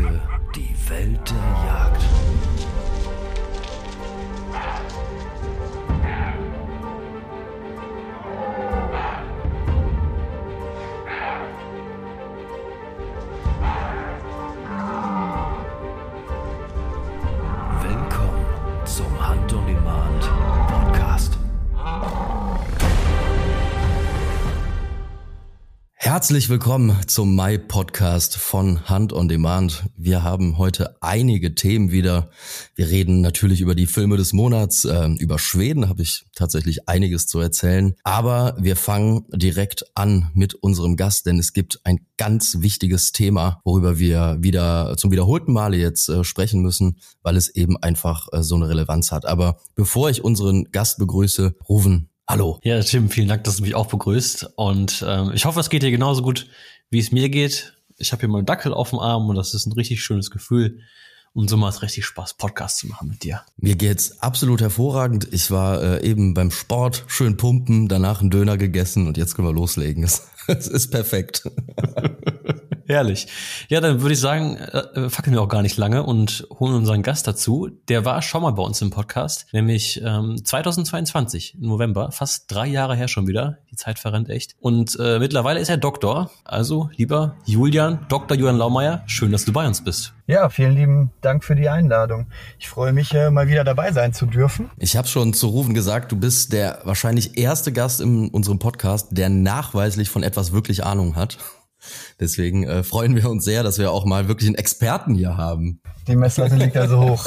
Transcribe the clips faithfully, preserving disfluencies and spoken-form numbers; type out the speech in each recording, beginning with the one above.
Entdecke die Welt der Jagd. Willkommen zum Hunt on Demand Podcast. Herzlich willkommen zum Mai Podcast von Hunt on Demand. Wir haben heute einige Themen wieder. Wir reden natürlich über die Filme des Monats. Äh, über Schweden habe ich tatsächlich einiges zu erzählen. Aber wir fangen direkt an mit unserem Gast, denn es gibt ein ganz wichtiges Thema, worüber wir wieder zum wiederholten Male jetzt äh, sprechen müssen, weil es eben einfach äh, so eine Relevanz hat. Aber bevor ich unseren Gast begrüße, Ruven, hallo. Ja, Tim, vielen Dank, dass du mich auch begrüßt. Und ähm, ich hoffe, es geht dir genauso gut, wie es mir geht. Ich habe hier mal einen Dackel auf dem Arm und das ist ein richtig schönes Gefühl. Und so macht es richtig Spaß, Podcast zu machen mit dir. Mir geht's absolut hervorragend. Ich war äh, eben beim Sport, schön pumpen, danach einen Döner gegessen und jetzt können wir loslegen. Es, es ist perfekt. Herrlich. Ja, dann würde ich sagen, äh, fackeln wir auch gar nicht lange und holen unseren Gast dazu. Der war schon mal bei uns im Podcast, nämlich ähm, zweitausendzweiundzwanzig, im November, fast drei Jahre her schon wieder. Die Zeit verrennt echt. Und äh, mittlerweile ist er Doktor. Also, lieber Julian, Doktor Julian Laumeier, schön, dass du bei uns bist. Ja, vielen lieben Dank für die Einladung. Ich freue mich, äh, mal wieder dabei sein zu dürfen. Ich habe schon zu Ruven gesagt, du bist der wahrscheinlich erste Gast in unserem Podcast, der nachweislich von etwas wirklich Ahnung hat. Deswegen äh, freuen wir uns sehr, dass wir auch mal wirklich einen Experten hier haben. Die Messlatte liegt also hoch.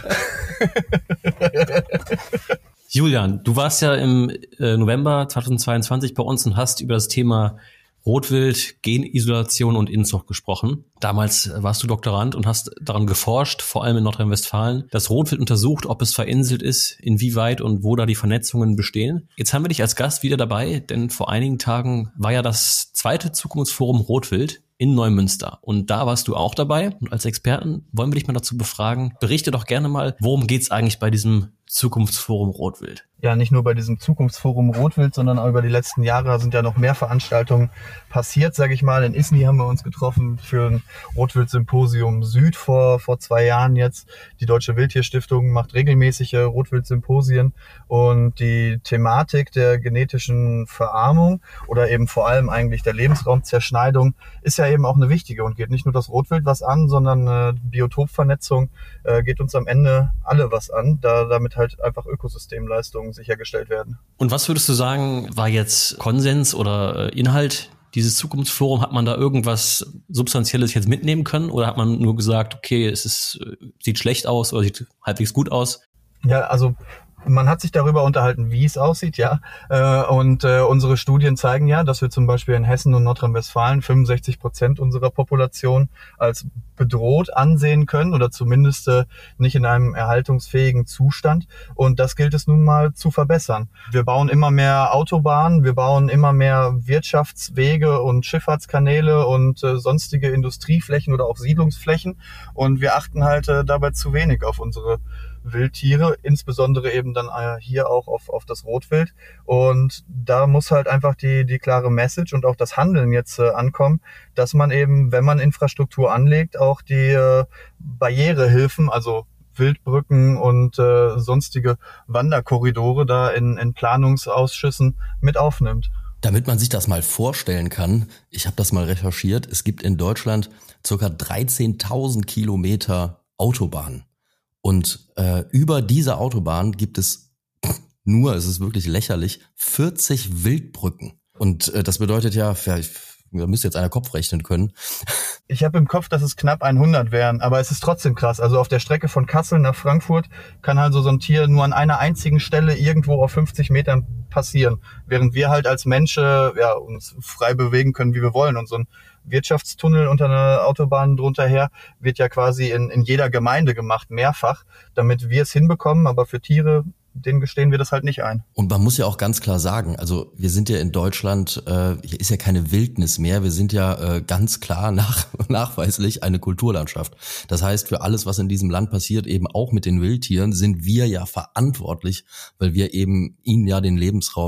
Julian, du warst ja im äh, November zweitausendzweiundzwanzig bei uns und hast über das Thema Rotwild, Genisolation und Inzucht gesprochen. Damals warst du Doktorand und hast daran geforscht, vor allem in Nordrhein-Westfalen, das Rotwild untersucht, ob es verinselt ist, inwieweit und wo da die Vernetzungen bestehen. Jetzt haben wir dich als Gast wieder dabei, denn vor einigen Tagen war ja das zweite Zukunftsforum Rotwild in Neumünster. Und da warst du auch dabei. Und als Experten wollen wir dich mal dazu befragen. Berichte doch gerne mal, worum geht's eigentlich bei diesem Zukunftsforum Rotwild? Ja, nicht nur bei diesem Zukunftsforum Rotwild, sondern auch über die letzten Jahre sind ja noch mehr Veranstaltungen passiert, sage ich mal. In Isny haben wir uns getroffen für ein Rotwild-Symposium Süd vor vor zwei Jahren jetzt. Die Deutsche Wildtierstiftung macht regelmäßige Rotwild-Symposien und die Thematik der genetischen Verarmung oder eben vor allem eigentlich der Lebensraumzerschneidung ist ja eben auch eine wichtige und geht nicht nur das Rotwild was an, sondern äh, Biotopvernetzung äh, geht uns am Ende alle was an, da damit halt einfach Ökosystemleistungen sichergestellt werden. Und was würdest du sagen, war jetzt Konsens oder Inhalt dieses Zukunftsforum? Hat man da irgendwas Substanzielles jetzt mitnehmen können oder hat man nur gesagt, okay, es ist, sieht schlecht aus oder sieht halbwegs gut aus? Ja, also man hat sich darüber unterhalten, wie es aussieht, ja. Und unsere Studien zeigen ja, dass wir zum Beispiel in Hessen und Nordrhein-Westfalen fünfundsechzig Prozent unserer Population als bedroht ansehen können oder zumindest nicht in einem erhaltungsfähigen Zustand. Und das gilt es nun mal zu verbessern. Wir bauen immer mehr Autobahnen, wir bauen immer mehr Wirtschaftswege und Schifffahrtskanäle und sonstige Industrieflächen oder auch Siedlungsflächen. Und wir achten halt dabei zu wenig auf unsere Wildtiere, insbesondere eben dann hier auch auf, auf das Rotwild. Und da muss halt einfach die, die klare Message und auch das Handeln jetzt äh, ankommen, dass man eben, wenn man Infrastruktur anlegt, auch die äh, Barrierehilfen, also Wildbrücken und äh, sonstige Wanderkorridore da in, in Planungsausschüssen mit aufnimmt. Damit man sich das mal vorstellen kann, ich habe das mal recherchiert, es gibt in Deutschland ca. dreizehntausend Kilometer Autobahnen. Und äh, über diese Autobahn gibt es nur, es ist wirklich lächerlich, vierzig Wildbrücken. Und äh, das bedeutet ja, vielleicht, da müsste jetzt einer Kopf rechnen können. Ich habe im Kopf, dass es knapp hundert wären, aber es ist trotzdem krass. Also auf der Strecke von Kassel nach Frankfurt kann also so ein Tier nur an einer einzigen Stelle irgendwo auf fünfzig Metern passieren, während wir halt als Menschen ja, uns frei bewegen können, wie wir wollen. Und so ein Wirtschaftstunnel unter einer Autobahn drunter her wird ja quasi in, in jeder Gemeinde gemacht, mehrfach, damit wir es hinbekommen, aber für Tiere, denen gestehen wir das halt nicht ein. Und man muss ja auch ganz klar sagen, also wir sind ja in Deutschland, äh, hier ist ja keine Wildnis mehr, wir sind ja äh, ganz klar nach, nachweislich eine Kulturlandschaft. Das heißt, für alles, was in diesem Land passiert, eben auch mit den Wildtieren, sind wir ja verantwortlich, weil wir eben ihnen ja den Lebensraum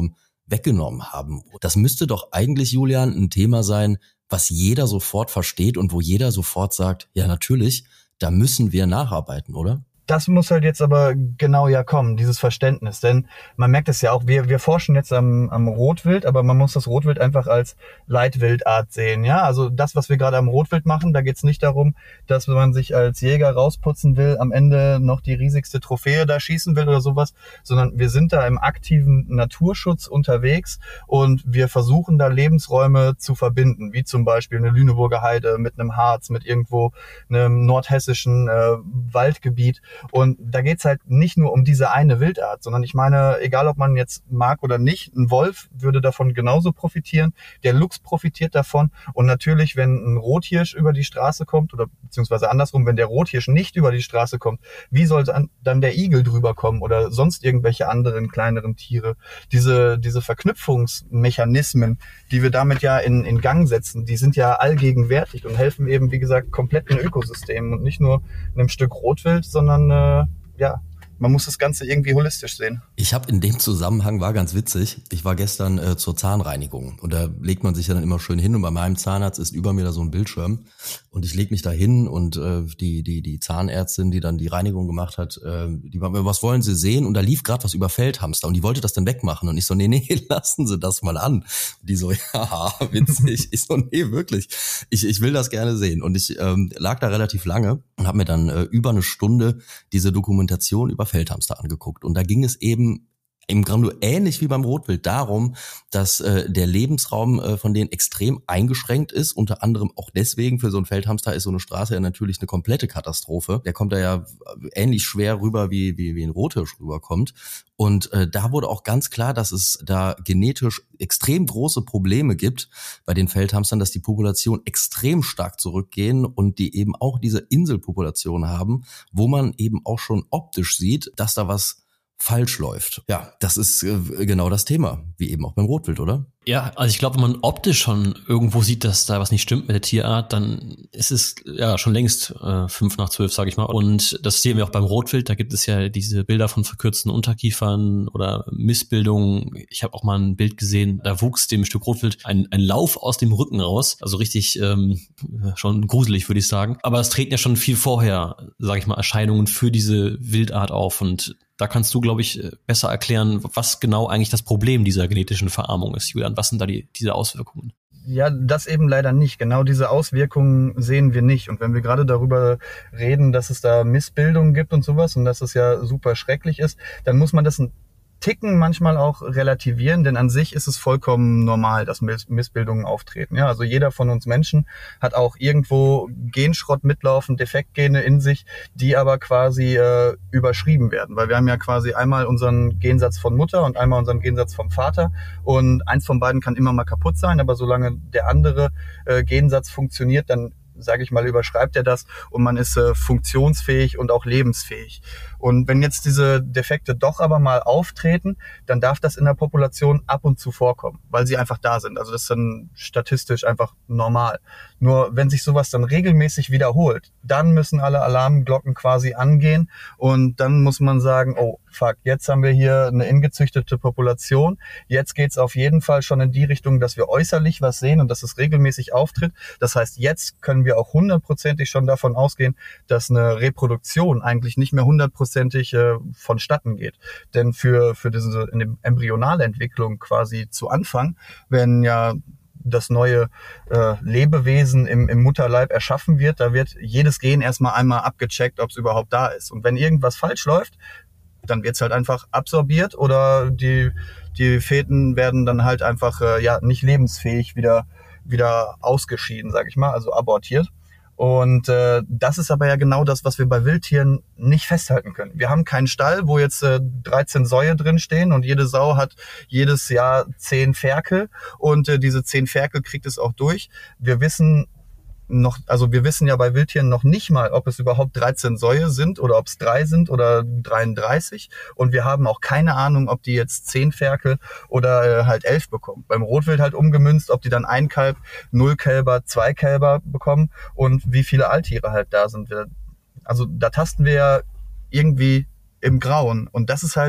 weggenommen haben. Das müsste doch eigentlich, Julian, ein Thema sein, was jeder sofort versteht und wo jeder sofort sagt, ja natürlich, da müssen wir nacharbeiten, oder? Das muss halt jetzt aber genau ja kommen, dieses Verständnis. Denn man merkt es ja auch, wir, wir forschen jetzt am, am Rotwild, aber man muss das Rotwild einfach als Leitwildart sehen. Ja, also das, was wir gerade am Rotwild machen, da geht es nicht darum, dass man sich als Jäger rausputzen will, am Ende noch die riesigste Trophäe da schießen will oder sowas, sondern wir sind da im aktiven Naturschutz unterwegs und wir versuchen da Lebensräume zu verbinden, wie zum Beispiel eine Lüneburger Heide mit einem Harz, mit irgendwo einem nordhessischen äh, Waldgebiet. Und da geht's halt nicht nur um diese eine Wildart, sondern ich meine, egal ob man jetzt mag oder nicht, ein Wolf würde davon genauso profitieren, der Luchs profitiert davon und natürlich, wenn ein Rothirsch über die Straße kommt oder beziehungsweise andersrum, wenn der Rothirsch nicht über die Straße kommt, wie soll dann der Igel drüber kommen oder sonst irgendwelche anderen kleineren Tiere? Diese, diese Verknüpfungsmechanismen, die wir damit ja in, in Gang setzen, die sind ja allgegenwärtig und helfen eben, wie gesagt, kompletten Ökosystemen und nicht nur einem Stück Rotwild, sondern äh, ja, man muss das Ganze irgendwie holistisch sehen. Ich habe in dem Zusammenhang, war ganz witzig, ich war gestern äh, zur Zahnreinigung und da legt man sich ja dann immer schön hin und bei meinem Zahnarzt ist über mir da so ein Bildschirm und ich leg mich da hin und äh, die die die Zahnärztin, die dann die Reinigung gemacht hat, äh, die war, was wollen Sie sehen? Und da lief gerade was über Feldhamster und die wollte das dann wegmachen und ich so, nee, nee, lassen Sie das mal an. Und die so, ja, witzig. Ich so, nee, wirklich, ich ich will das gerne sehen und ich ähm, lag da relativ lange und habe mir dann äh, über eine Stunde diese Dokumentation über Feldhamster angeguckt. Und da ging es eben im Grunde ähnlich wie beim Rotwild darum, dass äh, der Lebensraum äh, von denen extrem eingeschränkt ist. Unter anderem auch deswegen, für so einen Feldhamster ist so eine Straße ja natürlich eine komplette Katastrophe. Der kommt da ja ähnlich schwer rüber, wie wie, wie ein Rothirsch rüberkommt. Und äh, da wurde auch ganz klar, dass es da genetisch extrem große Probleme gibt bei den Feldhamstern, dass die Population extrem stark zurückgehen und die eben auch diese Inselpopulation haben, wo man eben auch schon optisch sieht, dass da was falsch läuft. Ja, das ist äh, genau das Thema, wie eben auch beim Rotwild, oder? Ja, also ich glaube, wenn man optisch schon irgendwo sieht, dass da was nicht stimmt mit der Tierart, dann ist es ja schon längst äh, fünf nach zwölf, sage ich mal. Und das sehen wir auch beim Rotwild. Da gibt es ja diese Bilder von verkürzten Unterkiefern oder Missbildungen. Ich habe auch mal ein Bild gesehen, da wuchs dem Stück Rotwild ein, ein Lauf aus dem Rücken raus. Also richtig ähm, schon gruselig, würde ich sagen. Aber es treten ja schon viel vorher, sage ich mal, Erscheinungen für diese Wildart auf. Und da kannst du, glaube ich, besser erklären, was genau eigentlich das Problem dieser genetischen Verarmung ist, Julian. Was sind da die, diese Auswirkungen? Ja, das eben leider nicht. Genau diese Auswirkungen sehen wir nicht. Und wenn wir gerade darüber reden, dass es da Missbildungen gibt und sowas und dass es ja super schrecklich ist, dann muss man das ein Ticken manchmal auch relativieren, denn an sich ist es vollkommen normal, dass Missbildungen auftreten. Ja, also jeder von uns Menschen hat auch irgendwo Genschrott mitlaufen, Defektgene in sich, die aber quasi äh, überschrieben werden, weil wir haben ja quasi einmal unseren Gensatz von Mutter und einmal unseren Gensatz vom Vater und eins von beiden kann immer mal kaputt sein, aber solange der andere äh, Gensatz funktioniert, dann sage ich mal, überschreibt er das und man ist äh, funktionsfähig und auch lebensfähig. Und wenn jetzt diese Defekte doch aber mal auftreten, dann darf das in der Population ab und zu vorkommen, weil sie einfach da sind. Also das ist dann statistisch einfach normal. Nur wenn sich sowas dann regelmäßig wiederholt, dann müssen alle Alarmglocken quasi angehen und dann muss man sagen, oh fuck, jetzt haben wir hier eine ingezüchtete Population. Jetzt geht's auf jeden Fall schon in die Richtung, dass wir äußerlich was sehen und dass es regelmäßig auftritt. Das heißt, jetzt können wir auch hundertprozentig schon davon ausgehen, dass eine Reproduktion eigentlich nicht mehr hundertprozentig äh, vonstatten geht. Denn für für diese in der embryonale Entwicklung quasi zu Anfang, wenn ja das neue äh, Lebewesen im, im Mutterleib erschaffen wird, da wird jedes Gen erstmal einmal abgecheckt, ob es überhaupt da ist. Und wenn irgendwas falsch läuft, dann wird's halt einfach absorbiert oder die die Feten werden dann halt einfach äh, ja nicht lebensfähig wieder wieder ausgeschieden, sage ich mal, also abortiert. Und äh, das ist aber ja genau das, was wir bei Wildtieren nicht festhalten können. Wir haben keinen Stall, wo jetzt äh, dreizehn Säue drin stehen und jede Sau hat jedes Jahr zehn Ferkel und äh, diese zehn Ferkel kriegt es auch durch. Wir wissen noch, also wir wissen ja bei Wildtieren noch nicht mal, ob es überhaupt dreizehn Säue sind oder ob es drei sind oder dreiunddreißig. Und wir haben auch keine Ahnung, ob die jetzt zehn Ferkel oder äh, halt elf bekommen. Beim Rotwild halt umgemünzt, ob die dann ein Kalb, null Kälber, zwei Kälber bekommen und wie viele Alttiere halt da sind. Also da tasten wir ja irgendwie im Grauen. Und das ist halt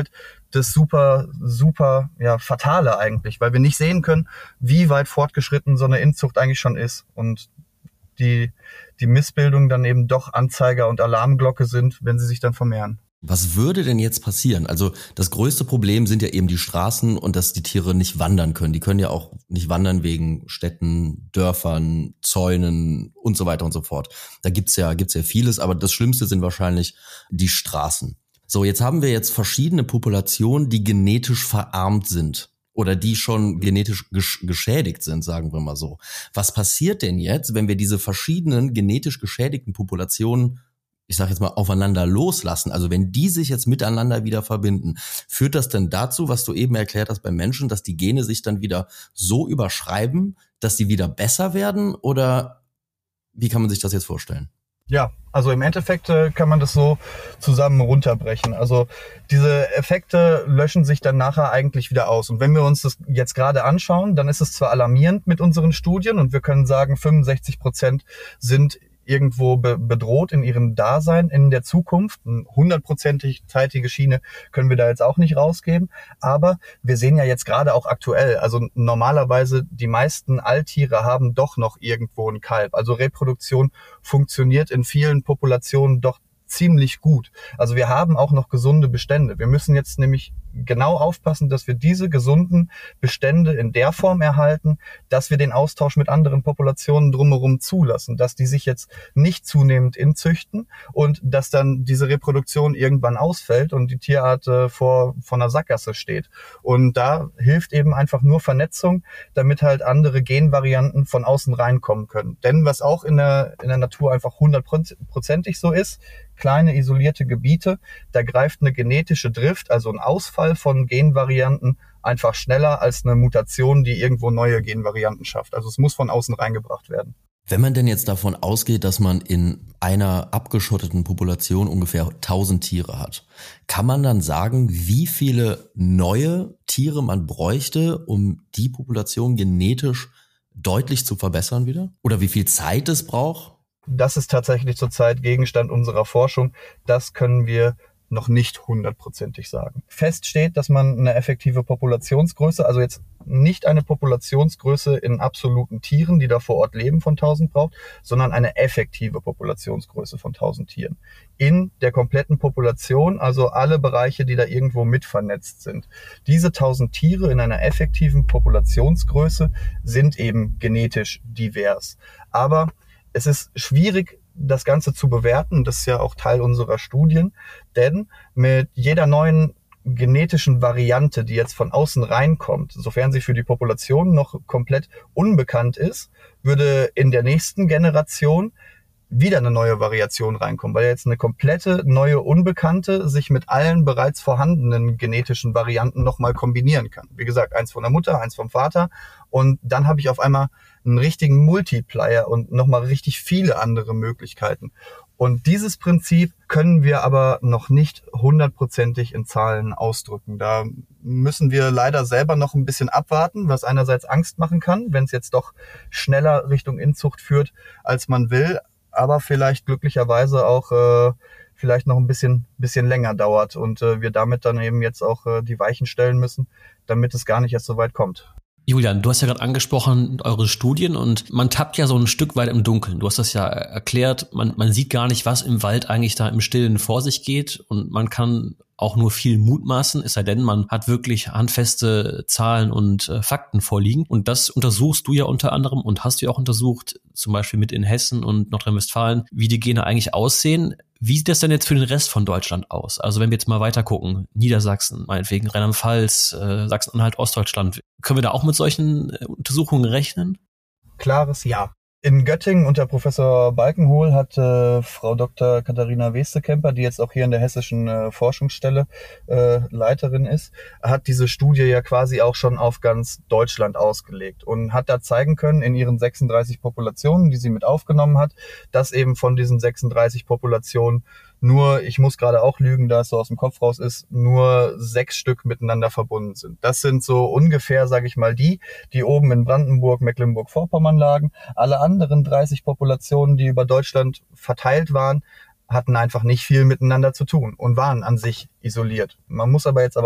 das super, super, ja, Fatale eigentlich, weil wir nicht sehen können, wie weit fortgeschritten so eine Inzucht eigentlich schon ist und die, die Missbildungen dann eben doch Anzeiger und Alarmglocke sind, wenn sie sich dann vermehren. Was würde denn jetzt passieren? Also das größte Problem sind ja eben die Straßen und dass die Tiere nicht wandern können. Die können ja auch nicht wandern wegen Städten, Dörfern, Zäunen und so weiter und so fort. Da gibt's ja, gibt's ja vieles, aber das Schlimmste sind wahrscheinlich die Straßen. So, jetzt haben wir jetzt verschiedene Populationen, die genetisch verarmt sind oder die schon genetisch gesch- geschädigt sind, sagen wir mal so. Was passiert denn jetzt, wenn wir diese verschiedenen genetisch geschädigten Populationen, ich sage jetzt mal, aufeinander loslassen? Also wenn die sich jetzt miteinander wieder verbinden, führt das denn dazu, was du eben erklärt hast beim Menschen, dass die Gene sich dann wieder so überschreiben, dass die wieder besser werden? Oder wie kann man sich das jetzt vorstellen? Ja, also im Endeffekt äh, kann man das so zusammen runterbrechen. Also diese Effekte löschen sich dann nachher eigentlich wieder aus. Und wenn wir uns das jetzt gerade anschauen, dann ist es zwar alarmierend mit unseren Studien und wir können sagen, fünfundsechzig Prozent sind irgendwo be- bedroht in ihrem Dasein in der Zukunft. Eine hundertprozentig zeitige Schiene können wir da jetzt auch nicht rausgeben. Aber wir sehen ja jetzt gerade auch aktuell, also normalerweise die meisten Alttiere haben doch noch irgendwo ein Kalb. Also Reproduktion funktioniert in vielen Populationen doch ziemlich gut. Also wir haben auch noch gesunde Bestände. Wir müssen jetzt nämlich genau aufpassen, dass wir diese gesunden Bestände in der Form erhalten, dass wir den Austausch mit anderen Populationen drumherum zulassen, dass die sich jetzt nicht zunehmend inzüchten und dass dann diese Reproduktion irgendwann ausfällt und die Tierart äh, vor, vor einer Sackgasse steht. Und da hilft eben einfach nur Vernetzung, damit halt andere Genvarianten von außen reinkommen können. Denn was auch in der, in der Natur einfach hundertprozentig so ist, kleine isolierte Gebiete, da greift eine genetische Drift, also ein Ausfall von Genvarianten, einfach schneller als eine Mutation, die irgendwo neue Genvarianten schafft. Also es muss von außen reingebracht werden. Wenn man denn jetzt davon ausgeht, dass man in einer abgeschotteten Population ungefähr tausend Tiere hat, kann man dann sagen, wie viele neue Tiere man bräuchte, um die Population genetisch deutlich zu verbessern wieder? Oder wie viel Zeit es braucht? Das ist tatsächlich zurzeit Gegenstand unserer Forschung. Das können wir noch nicht hundertprozentig sagen. Fest steht, dass man eine effektive Populationsgröße, also jetzt nicht eine Populationsgröße in absoluten Tieren, die da vor Ort leben, von tausend braucht, sondern eine effektive Populationsgröße von tausend Tieren. In der kompletten Population, also alle Bereiche, die da irgendwo mit vernetzt sind. Diese tausend Tiere in einer effektiven Populationsgröße sind eben genetisch divers. Aber es ist schwierig, das Ganze zu bewerten. Das ist ja auch Teil unserer Studien. Denn mit jeder neuen genetischen Variante, die jetzt von außen reinkommt, sofern sie für die Population noch komplett unbekannt ist, würde in der nächsten Generation wieder eine neue Variation reinkommen, weil jetzt eine komplette neue Unbekannte sich mit allen bereits vorhandenen genetischen Varianten nochmal kombinieren kann. Wie gesagt, eins von der Mutter, eins vom Vater und dann habe ich auf einmal einen richtigen Multiplier und nochmal richtig viele andere Möglichkeiten. Und dieses Prinzip können wir aber noch nicht hundertprozentig in Zahlen ausdrücken. Da müssen wir leider selber noch ein bisschen abwarten, was einerseits Angst machen kann, wenn es jetzt doch schneller Richtung Inzucht führt, als man will, aber vielleicht glücklicherweise auch äh, vielleicht noch ein bisschen bisschen länger dauert und äh, wir damit dann eben jetzt auch äh, die Weichen stellen müssen, damit es gar nicht erst so weit kommt. Julian, du hast ja gerade angesprochen, eure Studien und man tappt ja so ein Stück weit im Dunkeln. Du hast das ja erklärt, man, man sieht gar nicht, was im Wald eigentlich da im Stillen vor sich geht und man kann auch nur viel mutmaßen, es sei denn, man hat wirklich handfeste Zahlen und äh, Fakten vorliegen. Und das untersuchst du ja unter anderem und hast du ja auch untersucht, zum Beispiel mit in Hessen und Nordrhein-Westfalen, wie die Gene eigentlich aussehen. Wie sieht das denn jetzt für den Rest von Deutschland aus? Also wenn wir jetzt mal weiter gucken, Niedersachsen, meinetwegen Rheinland-Pfalz, äh, Sachsen-Anhalt, Ostdeutschland, können wir da auch mit solchen äh, Untersuchungen rechnen? Klares Ja. In Göttingen unter Professor Balkenhol hat äh, Frau Doktor Katharina Weestekemper, die jetzt auch hier in der hessischen äh, Forschungsstelle äh, Leiterin ist, hat diese Studie ja quasi auch schon auf ganz Deutschland ausgelegt und hat da zeigen können in ihren sechsunddreißig Populationen, die sie mit aufgenommen hat, dass eben von diesen sechsunddreißig Populationen nur, ich muss gerade auch lügen, da es so aus dem Kopf raus ist, nur sechs Stück miteinander verbunden sind. Das sind so ungefähr, sage ich mal, die, die oben in Brandenburg, Mecklenburg-Vorpommern lagen. Alle anderen dreißig Populationen, die über Deutschland verteilt waren, hatten einfach nicht viel miteinander zu tun und waren an sich isoliert. Man muss aber jetzt aber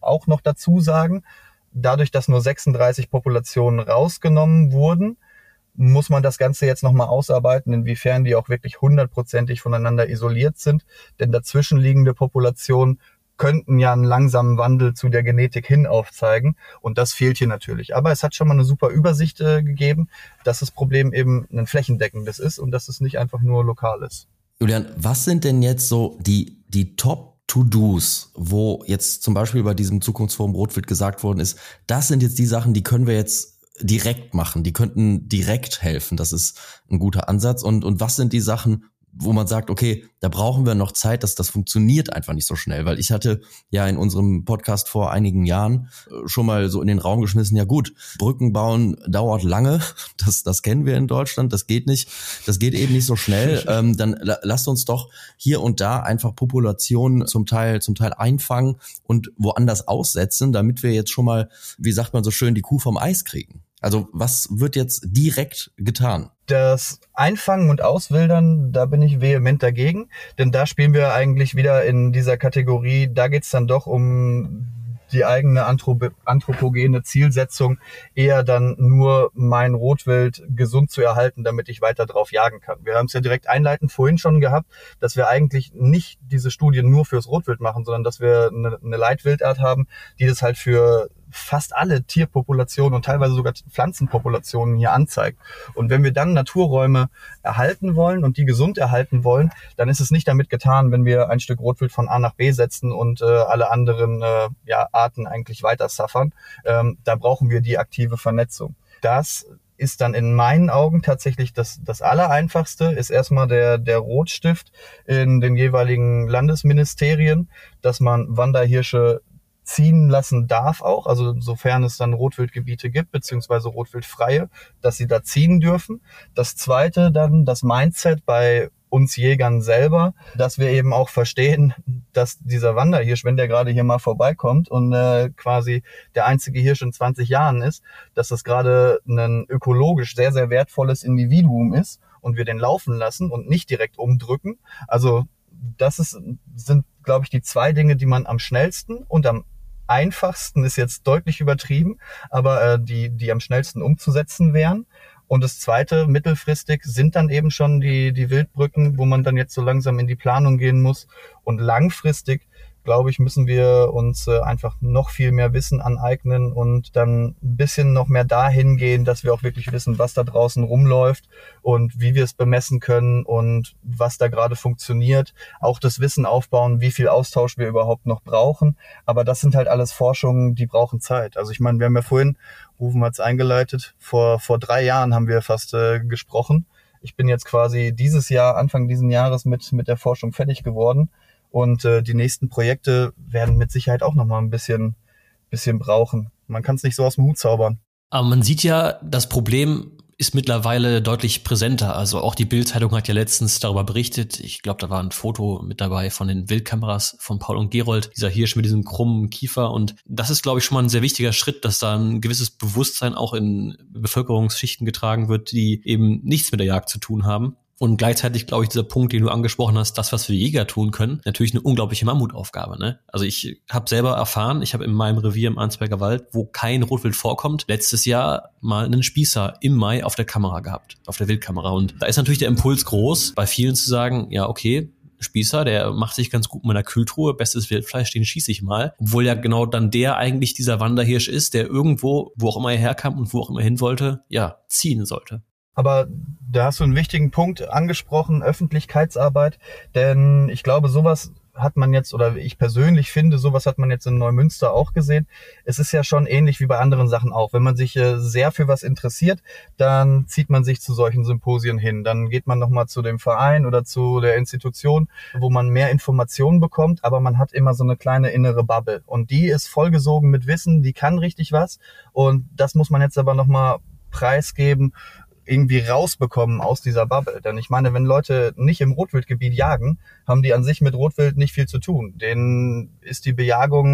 auch noch dazu sagen. Dadurch, dass nur sechsunddreißig Populationen rausgenommen wurden, muss man das Ganze jetzt nochmal ausarbeiten, inwiefern die auch wirklich hundertprozentig voneinander isoliert sind. Denn dazwischenliegende Populationen könnten ja einen langsamen Wandel zu der Genetik hin aufzeigen. Und das fehlt hier natürlich. Aber es hat schon mal eine super Übersicht äh, gegeben, dass das Problem eben ein flächendeckendes ist und dass es nicht einfach nur lokal ist. Julian, was sind denn jetzt so die, die Top-To-Dos, wo jetzt zum Beispiel bei diesem Zukunftsforum Rotwild gesagt worden ist, das sind jetzt die Sachen, die können wir jetzt direkt machen, die könnten direkt helfen. Das ist ein guter Ansatz. Und, und was sind die Sachen, wo man sagt, okay, da brauchen wir noch Zeit, dass das funktioniert einfach nicht so schnell, weil ich hatte ja in unserem Podcast vor einigen Jahren schon mal so in den Raum geschmissen, ja gut, Brücken bauen dauert lange, das das kennen wir in Deutschland, das geht nicht, das geht eben nicht so schnell, ähm, dann la- lasst uns doch hier und da einfach Populationen zum Teil zum Teil einfangen und woanders aussetzen, damit wir jetzt schon mal, wie sagt man so schön, die Kuh vom Eis kriegen. Also was wird jetzt direkt getan? Das Einfangen und Auswildern, da bin ich vehement dagegen, denn da spielen wir eigentlich wieder in dieser Kategorie, da geht's dann doch um die eigene anthrop- anthropogene Zielsetzung, eher dann nur mein Rotwild gesund zu erhalten, damit ich weiter drauf jagen kann. Wir haben es ja direkt einleitend vorhin schon gehabt, dass wir eigentlich nicht diese Studien nur fürs Rotwild machen, sondern dass wir eine, eine Leitwildart haben, die das halt für fast alle Tierpopulationen und teilweise sogar Pflanzenpopulationen hier anzeigt. Und wenn wir dann Naturräume erhalten wollen und die gesund erhalten wollen, dann ist es nicht damit getan, wenn wir ein Stück Rotwild von A nach B setzen und äh, alle anderen äh, ja, Arten eigentlich weiter suffern. Ähm, da brauchen wir die aktive Vernetzung. Das ist dann in meinen Augen tatsächlich das, das Allereinfachste, ist erstmal der, der Rotstift in den jeweiligen Landesministerien, dass man Wanderhirsche ziehen lassen darf auch, also sofern es dann Rotwildgebiete gibt, beziehungsweise Rotwildfreie, dass sie da ziehen dürfen. Das Zweite dann das Mindset bei uns Jägern selber, dass wir eben auch verstehen, dass dieser Wanderhirsch, wenn der gerade hier mal vorbeikommt und äh, quasi der einzige Hirsch in zwanzig Jahren ist, dass das gerade ein ökologisch sehr, sehr wertvolles Individuum ist und wir den laufen lassen und nicht direkt umdrücken. Also das ist, sind, glaube ich, die zwei Dinge, die man am schnellsten und am einfachsten, ist jetzt deutlich übertrieben, aber äh, die, die am schnellsten umzusetzen wären. Und das Zweite, mittelfristig, sind dann eben schon die, die Wildbrücken, wo man dann jetzt so langsam in die Planung gehen muss. Und langfristig, glaube ich, müssen wir uns äh, einfach noch viel mehr Wissen aneignen und dann ein bisschen noch mehr dahin gehen, dass wir auch wirklich wissen, was da draußen rumläuft und wie wir es bemessen können und was da gerade funktioniert. Auch das Wissen aufbauen, wie viel Austausch wir überhaupt noch brauchen. Aber das sind halt alles Forschungen, die brauchen Zeit. Also ich meine, wir haben ja vorhin, Rufen hat es eingeleitet, vor vor drei Jahren haben wir fast äh, gesprochen. Ich bin jetzt quasi dieses Jahr, Anfang diesen Jahres mit mit der Forschung fertig geworden. Und äh, die nächsten Projekte werden mit Sicherheit auch noch mal ein bisschen, bisschen brauchen. Man kann es nicht so aus dem Hut zaubern. Aber man sieht ja, das Problem ist mittlerweile deutlich präsenter. Also auch die Bild-Zeitung hat ja letztens darüber berichtet. Ich glaube, da war ein Foto mit dabei von den Wildkameras von Paul und Gerold. Dieser Hirsch mit diesem krummen Kiefer. Und das ist, glaube ich, schon mal ein sehr wichtiger Schritt, dass da ein gewisses Bewusstsein auch in Bevölkerungsschichten getragen wird, die eben nichts mit der Jagd zu tun haben. Und gleichzeitig, glaube ich, dieser Punkt, den du angesprochen hast, das, was wir Jäger tun können, natürlich eine unglaubliche Mammutaufgabe. Ne? Also ich habe selber erfahren, ich habe in meinem Revier im Arnsberger Wald, wo kein Rotwild vorkommt, letztes Jahr mal einen Spießer im Mai auf der Kamera gehabt, auf der Wildkamera. Und da ist natürlich der Impuls groß, bei vielen zu sagen, ja, okay, Spießer, der macht sich ganz gut in meiner Kühltruhe, bestes Wildfleisch, den schieße ich mal. Obwohl ja genau dann der eigentlich dieser Wanderhirsch ist, der irgendwo, wo auch immer er herkam und wo auch immer hin wollte, ja, ziehen sollte. Aber da hast du einen wichtigen Punkt angesprochen, Öffentlichkeitsarbeit. Denn ich glaube, sowas hat man jetzt, oder ich persönlich finde, sowas hat man jetzt in Neumünster auch gesehen. Es ist ja schon ähnlich wie bei anderen Sachen auch. Wenn man sich äh, sehr für was interessiert, dann zieht man sich zu solchen Symposien hin. Dann geht man nochmal zu dem Verein oder zu der Institution, wo man mehr Informationen bekommt. Aber man hat immer so eine kleine innere Bubble. Und die ist vollgesogen mit Wissen, die kann richtig was. Und das muss man jetzt aber nochmal preisgeben, irgendwie rausbekommen aus dieser Bubble. Denn ich meine, wenn Leute nicht im Rotwildgebiet jagen, haben die an sich mit Rotwild nicht viel zu tun. Denen ist die Bejagung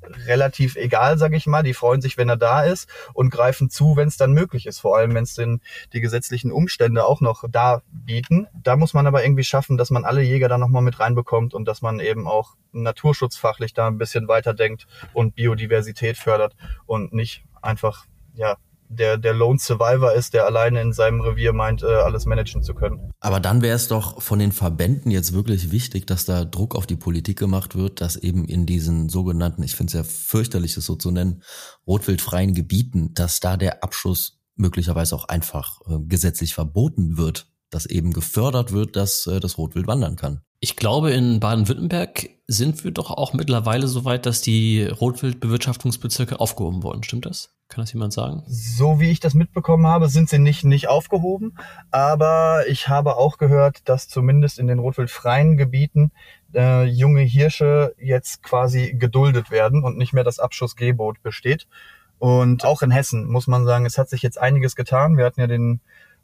relativ egal, sage ich mal. Die freuen sich, wenn er da ist und greifen zu, wenn es dann möglich ist. Vor allem, wenn es denn die gesetzlichen Umstände auch noch da bieten. Da muss man aber irgendwie schaffen, dass man alle Jäger da nochmal mit reinbekommt und dass man eben auch naturschutzfachlich da ein bisschen weiterdenkt und Biodiversität fördert und nicht einfach, ja, der der Lone Survivor ist, der alleine in seinem Revier meint, alles managen zu können. Aber dann wäre es doch von den Verbänden jetzt wirklich wichtig, dass da Druck auf die Politik gemacht wird, dass eben in diesen sogenannten, ich finde es ja fürchterlich, das so zu nennen, rotwildfreien Gebieten, dass da der Abschuss möglicherweise auch einfach äh, gesetzlich verboten wird, dass eben gefördert wird, dass äh, das Rotwild wandern kann. Ich glaube, in Baden-Württemberg sind wir doch auch mittlerweile so weit, dass die Rotwildbewirtschaftungsbezirke aufgehoben wurden. Stimmt das? Kann das jemand sagen? So wie ich das mitbekommen habe, sind sie nicht, nicht aufgehoben. Aber ich habe auch gehört, dass zumindest in den rotwildfreien Gebieten äh, junge Hirsche jetzt quasi geduldet werden und nicht mehr das Abschussgebot besteht. Und auch in Hessen muss man sagen, es hat sich jetzt einiges getan. Wir hatten ja den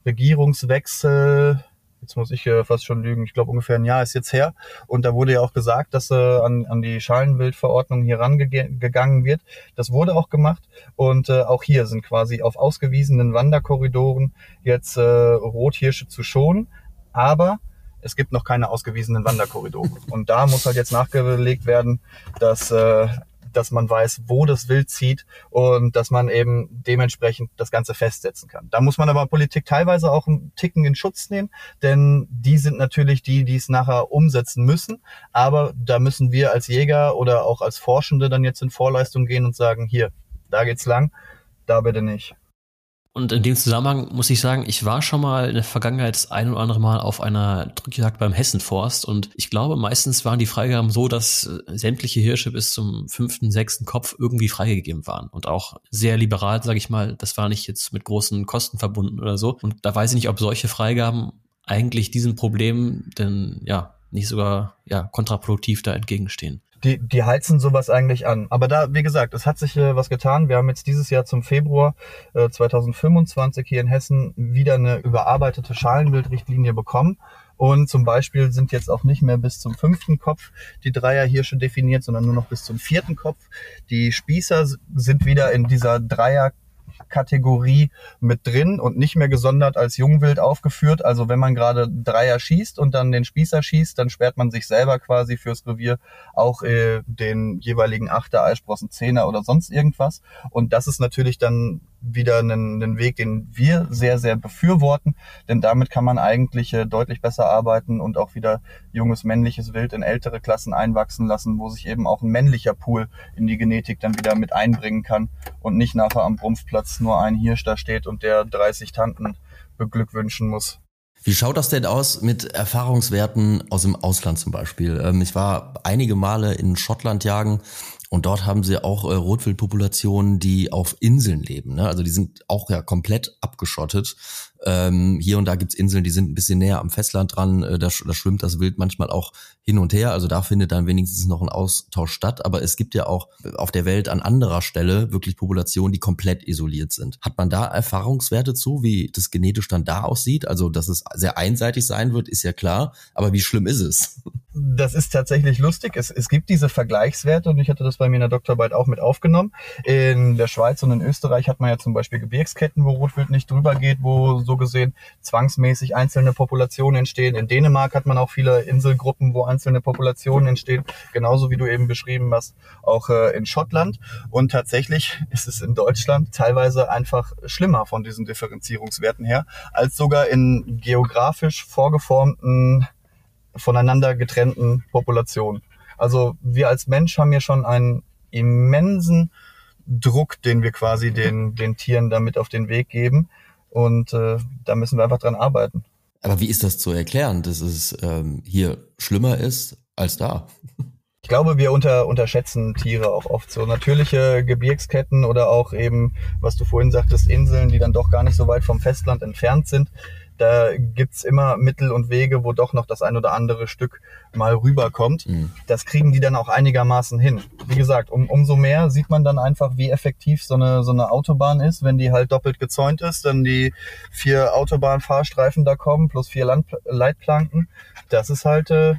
Regierungswechsel. Jetzt muss ich äh, fast schon lügen, ich glaube ungefähr ein Jahr ist jetzt her. Und da wurde ja auch gesagt, dass äh, an, an die Schalenwildverordnung hier rangegangen wird. Das wurde auch gemacht. Und äh, auch hier sind quasi auf ausgewiesenen Wanderkorridoren jetzt äh, Rothirsche zu schonen. Aber es gibt noch keine ausgewiesenen Wanderkorridore. Und da muss halt jetzt nachgelegt werden, dass... Äh, dass man weiß, wo das Wild zieht und dass man eben dementsprechend das Ganze festsetzen kann. Da muss man aber Politik teilweise auch einen Ticken in Schutz nehmen, denn die sind natürlich die, die es nachher umsetzen müssen. Aber da müssen wir als Jäger oder auch als Forschende dann jetzt in Vorleistung gehen und sagen, hier, da geht's lang, da bitte nicht. Und in dem Zusammenhang muss ich sagen, ich war schon mal in der Vergangenheit das ein oder andere Mal auf einer Drückjagd beim Hessenforst und ich glaube, meistens waren die Freigaben so, dass sämtliche Hirsche bis zum fünften, sechsten Kopf irgendwie freigegeben waren und auch sehr liberal, sage ich mal. Das war nicht jetzt mit großen Kosten verbunden oder so. Und da weiß ich nicht, ob solche Freigaben eigentlich diesem Problem denn ja nicht sogar ja kontraproduktiv da entgegenstehen. Die, die heizen sowas eigentlich an. Aber da, wie gesagt, es hat sich äh, was getan. Wir haben jetzt dieses Jahr zum Februar äh, zweitausendfünfundzwanzig hier in Hessen wieder eine überarbeitete Schalenwildrichtlinie bekommen. Und zum Beispiel sind jetzt auch nicht mehr bis zum fünften Kopf die Dreierhirsche definiert, sondern nur noch bis zum vierten Kopf. Die Spießer sind wieder in dieser Dreier Kategorie mit drin und nicht mehr gesondert als Jungwild aufgeführt. Also wenn man gerade Dreier schießt und dann den Spießer schießt, dann sperrt man sich selber quasi fürs Revier auch äh, den jeweiligen Achter, Eisprossen, Zehner oder sonst irgendwas. Und das ist natürlich dann wieder einen, einen Weg, den wir sehr, sehr befürworten, denn damit kann man eigentlich äh, deutlich besser arbeiten und auch wieder junges männliches Wild in ältere Klassen einwachsen lassen, wo sich eben auch ein männlicher Pool in die Genetik dann wieder mit einbringen kann und nicht nachher am Rumpfplatz nur ein Hirsch da steht und der dreißig Tanten beglückwünschen muss. Wie schaut das denn aus mit Erfahrungswerten aus dem Ausland zum Beispiel? Ähm, ich war einige Male in Schottland jagen und dort haben sie auch äh, Rotwildpopulationen, die auf Inseln leben. Ne? Also die sind auch ja komplett abgeschottet. Ähm, hier und da gibt's Inseln, die sind ein bisschen näher am Festland dran. Äh, da, da schwimmt das Wild manchmal auch hin und her. Also da findet dann wenigstens noch ein Austausch statt. Aber es gibt ja auch auf der Welt an anderer Stelle wirklich Populationen, die komplett isoliert sind. Hat man da Erfahrungswerte zu, wie das genetisch dann da aussieht? Also dass es sehr einseitig sein wird, ist ja klar. Aber wie schlimm ist es? Das ist tatsächlich lustig. Es, es gibt diese Vergleichswerte und ich hatte das bei mir in der Doktorarbeit auch mit aufgenommen. In der Schweiz und in Österreich hat man ja zum Beispiel Gebirgsketten, wo Rotwild nicht drüber geht, wo so gesehen zwangsmäßig einzelne Populationen entstehen. In Dänemark hat man auch viele Inselgruppen, wo einzelne Populationen entstehen, genauso wie du eben beschrieben hast, auch äh, in Schottland. Und tatsächlich ist es in Deutschland teilweise einfach schlimmer von diesen Differenzierungswerten her, als sogar in geografisch vorgeformten, voneinander getrennten Populationen. Also wir als Mensch haben hier schon einen immensen Druck, den wir quasi den, den Tieren damit auf den Weg geben. Und äh, da müssen wir einfach dran arbeiten. Aber wie ist das zu erklären, dass es ähm, hier schlimmer ist als da? Ich glaube, wir unter, unterschätzen Tiere auch oft. So natürliche Gebirgsketten oder auch eben, was du vorhin sagtest, Inseln, die dann doch gar nicht so weit vom Festland entfernt sind. Da gibt's immer Mittel und Wege, wo doch noch das ein oder andere Stück mal rüberkommt. Mhm. Das kriegen die dann auch einigermaßen hin. Wie gesagt, um, umso mehr sieht man dann einfach, wie effektiv so eine, so eine Autobahn ist, wenn die halt doppelt gezäunt ist, dann die vier Autobahnfahrstreifen da kommen, plus vier Land- Leitplanken. Das ist halt äh,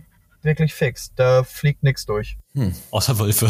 wirklich fix. Da fliegt nichts durch. Hm. Außer Wölfe.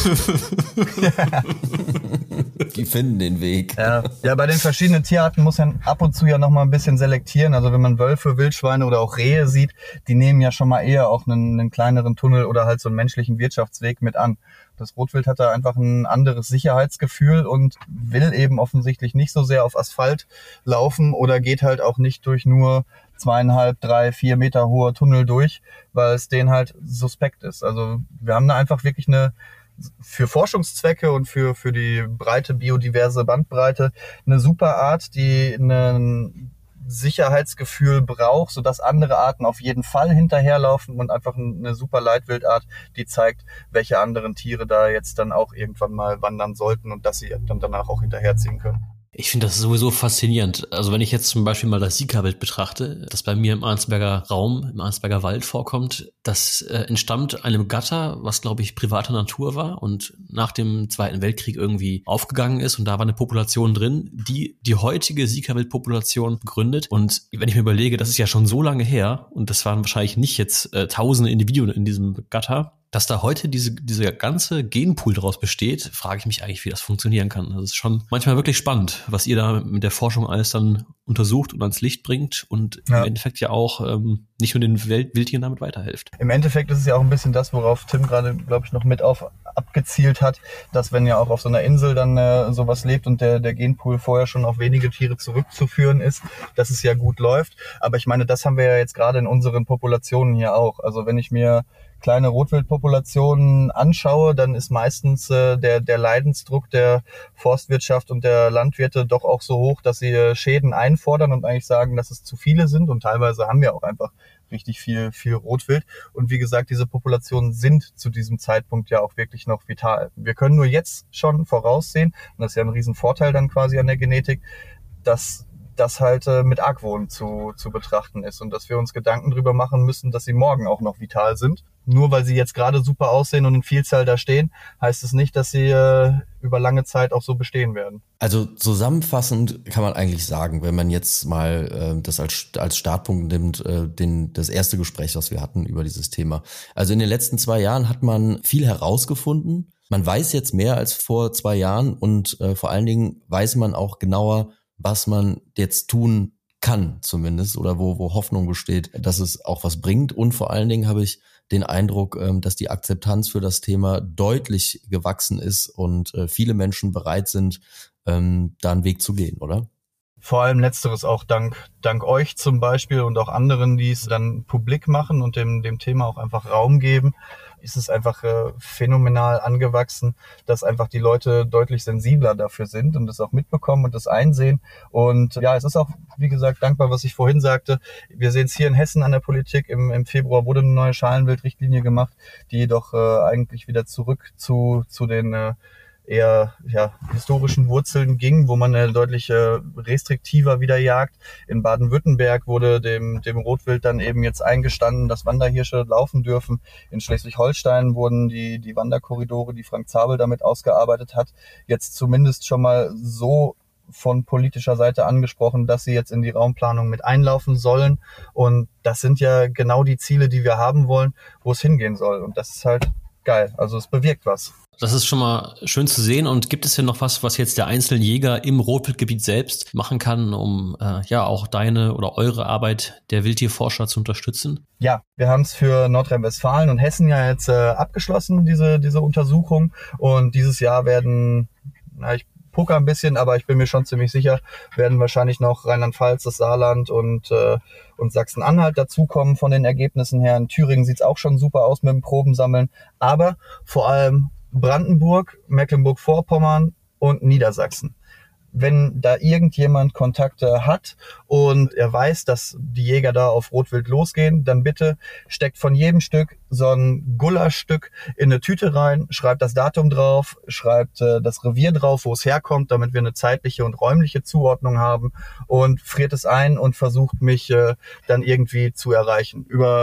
Die finden den Weg. Ja. ja, bei den verschiedenen Tierarten muss man ab und zu ja noch mal ein bisschen selektieren. Also wenn man Wölfe, Wildschweine oder auch Rehe sieht, die nehmen ja schon mal eher auch einen, einen kleineren Tunnel oder halt so einen menschlichen Wirtschaftsweg mit an. Das Rotwild hat da einfach ein anderes Sicherheitsgefühl und will eben offensichtlich nicht so sehr auf Asphalt laufen oder geht halt auch nicht durch nur zweieinhalb, drei, vier Meter hohe Tunnel durch, weil es denen halt suspekt ist. Also wir haben da einfach wirklich eine, für Forschungszwecke und für, für die breite biodiverse Bandbreite eine super Art, die ein Sicherheitsgefühl braucht, sodass andere Arten auf jeden Fall hinterherlaufen und einfach eine super Leitwildart, die zeigt, welche anderen Tiere da jetzt dann auch irgendwann mal wandern sollten und dass sie dann danach auch hinterherziehen können. Ich finde das sowieso faszinierend. Also wenn ich jetzt zum Beispiel mal das Sika-Bild betrachte, das bei mir im Arnsberger Raum, im Arnsberger Wald vorkommt, das äh, entstammt einem Gatter, was glaube ich privater Natur war und nach dem Zweiten Weltkrieg irgendwie aufgegangen ist und da war eine Population drin, die die heutige Sika-Bild-Population begründet. Und wenn ich mir überlege, das ist ja schon so lange her und das waren wahrscheinlich nicht jetzt äh, tausende Individuen in diesem Gatter, dass da heute diese dieser ganze Genpool daraus besteht, frage ich mich eigentlich, wie das funktionieren kann. Das ist schon manchmal wirklich spannend, was ihr da mit der Forschung alles dann untersucht und ans Licht bringt und ja. im Endeffekt ja auch ähm, nicht nur den Welt- Wildtieren damit weiterhilft. Im Endeffekt ist es ja auch ein bisschen das, worauf Tim gerade, glaube ich, noch mit auf abgezielt hat, dass wenn ja auch auf so einer Insel dann äh, sowas lebt und der, der Genpool vorher schon auf wenige Tiere zurückzuführen ist, dass es ja gut läuft. Aber ich meine, das haben wir ja jetzt gerade in unseren Populationen hier auch. Also wenn ich mir kleine Rotwildpopulationen anschaue, dann ist meistens äh, der der Leidensdruck der Forstwirtschaft und der Landwirte doch auch so hoch, dass sie äh, Schäden einfordern und eigentlich sagen, dass es zu viele sind. Und teilweise haben wir auch einfach richtig viel viel Rotwild. Und wie gesagt, diese Populationen sind zu diesem Zeitpunkt ja auch wirklich noch vital. Wir können nur jetzt schon voraussehen, und das ist ja ein Riesenvorteil dann quasi an der Genetik, dass das halt äh, mit Argwohn zu, zu betrachten ist und dass wir uns Gedanken drüber machen müssen, dass sie morgen auch noch vital sind. Nur weil sie jetzt gerade super aussehen und in Vielzahl da stehen, heißt es nicht, dass sie äh, über lange Zeit auch so bestehen werden. Also zusammenfassend kann man eigentlich sagen, wenn man jetzt mal äh, das als als Startpunkt nimmt, äh, den das erste Gespräch, was wir hatten über dieses Thema. Also in den letzten zwei Jahren hat man viel herausgefunden. Man weiß jetzt mehr als vor zwei Jahren und äh, vor allen Dingen weiß man auch genauer, was man jetzt tun kann zumindest oder wo wo Hoffnung besteht, dass es auch was bringt. Und vor allen Dingen habe ich den Eindruck, dass die Akzeptanz für das Thema deutlich gewachsen ist und viele Menschen bereit sind, da einen Weg zu gehen, oder? Vor allem Letzteres auch dank dank euch zum Beispiel und auch anderen, die es dann publik machen und dem dem Thema auch einfach Raum geben, ist es einfach äh, phänomenal angewachsen, dass einfach die Leute deutlich sensibler dafür sind und das auch mitbekommen und das einsehen. Und ja, es ist auch, wie gesagt, dankbar, was ich vorhin sagte. Wir sehen es hier in Hessen an der Politik. Im, im Februar wurde eine neue Schalenwildrichtlinie gemacht, die jedoch äh, eigentlich wieder zurück zu zu den äh, eher ja, historischen Wurzeln ging, wo man äh, deutlich äh, restriktiver wieder jagt. In Baden-Württemberg wurde dem dem Rotwild dann eben jetzt eingestanden, dass Wanderhirsche laufen dürfen. In Schleswig-Holstein wurden die die Wanderkorridore, die Frank Zabel damit ausgearbeitet hat, jetzt zumindest schon mal so von politischer Seite angesprochen, dass sie jetzt in die Raumplanung mit einlaufen sollen. Und das sind ja genau die Ziele, die wir haben wollen, wo es hingehen soll. Und das ist halt geil. Also es bewirkt was. Das ist schon mal schön zu sehen. Und gibt es denn noch was, was jetzt der einzelne Jäger im Rotwildgebiet selbst machen kann, um äh, ja auch deine oder eure Arbeit der Wildtierforscher zu unterstützen? Ja, wir haben es für Nordrhein-Westfalen und Hessen ja jetzt äh, abgeschlossen, diese diese Untersuchung. Und dieses Jahr werden, na, ich poker ein bisschen, aber ich bin mir schon ziemlich sicher, werden wahrscheinlich noch Rheinland-Pfalz, das Saarland und äh, und Sachsen-Anhalt dazukommen von den Ergebnissen her. In Thüringen sieht's auch schon super aus mit dem Probensammeln, aber vor allem Brandenburg, Mecklenburg-Vorpommern und Niedersachsen. Wenn da irgendjemand Kontakte hat und er weiß, dass die Jäger da auf Rotwild losgehen, dann bitte steckt von jedem Stück so ein Gulaschstück in eine Tüte rein, schreibt das Datum drauf, schreibt äh, das Revier drauf, wo es herkommt, damit wir eine zeitliche und räumliche Zuordnung haben und friert es ein und versucht mich äh, dann irgendwie zu erreichen. Über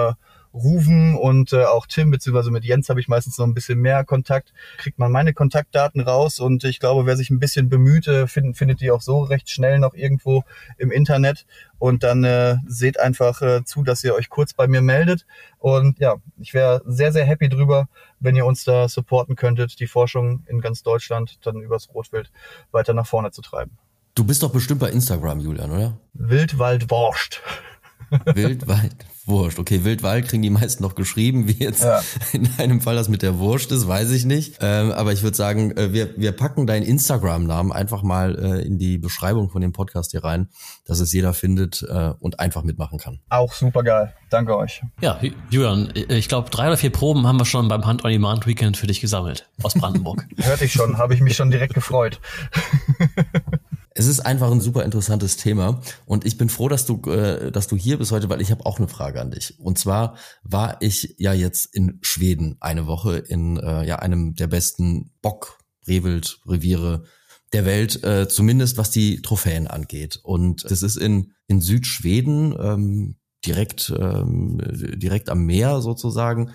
Ruven und äh, auch Tim, beziehungsweise mit Jens habe ich meistens noch ein bisschen mehr Kontakt, kriegt man meine Kontaktdaten raus und ich glaube, wer sich ein bisschen bemüht, äh, find, findet die auch so recht schnell noch irgendwo im Internet und dann äh, seht einfach äh, zu, dass ihr euch kurz bei mir meldet und ja, ich wäre sehr, sehr happy drüber, wenn ihr uns da supporten könntet, die Forschung in ganz Deutschland dann übers Rotwild weiter nach vorne zu treiben. Du bist doch bestimmt bei Instagram, Julian, oder? Wildwaldwurscht. Wildwaldwurscht. Okay, Wildwald kriegen die meisten noch geschrieben, wie jetzt ja. in einem Fall das mit der Wurst ist, weiß ich nicht. Ähm, aber ich würde sagen, äh, wir, wir packen deinen Instagram-Namen einfach mal äh, in die Beschreibung von dem Podcast hier rein, dass es jeder findet äh, und einfach mitmachen kann. Auch super geil. Danke euch. Ja, Julian, ich glaube, drei oder vier Proben haben wir schon beim Hand-on-Demand-Weekend für dich gesammelt aus Brandenburg. Hörte ich schon, habe ich mich schon direkt gefreut. Es ist einfach ein super interessantes Thema und ich bin froh, dass du, äh, dass du hier bist heute, weil ich habe auch eine Frage an dich. Und zwar war ich ja jetzt in Schweden eine Woche in äh, ja einem der besten Bock-Rehwild-Reviere der Welt, äh, zumindest was die Trophäen angeht. Und das ist in in Südschweden, ähm, direkt ähm, direkt am Meer sozusagen.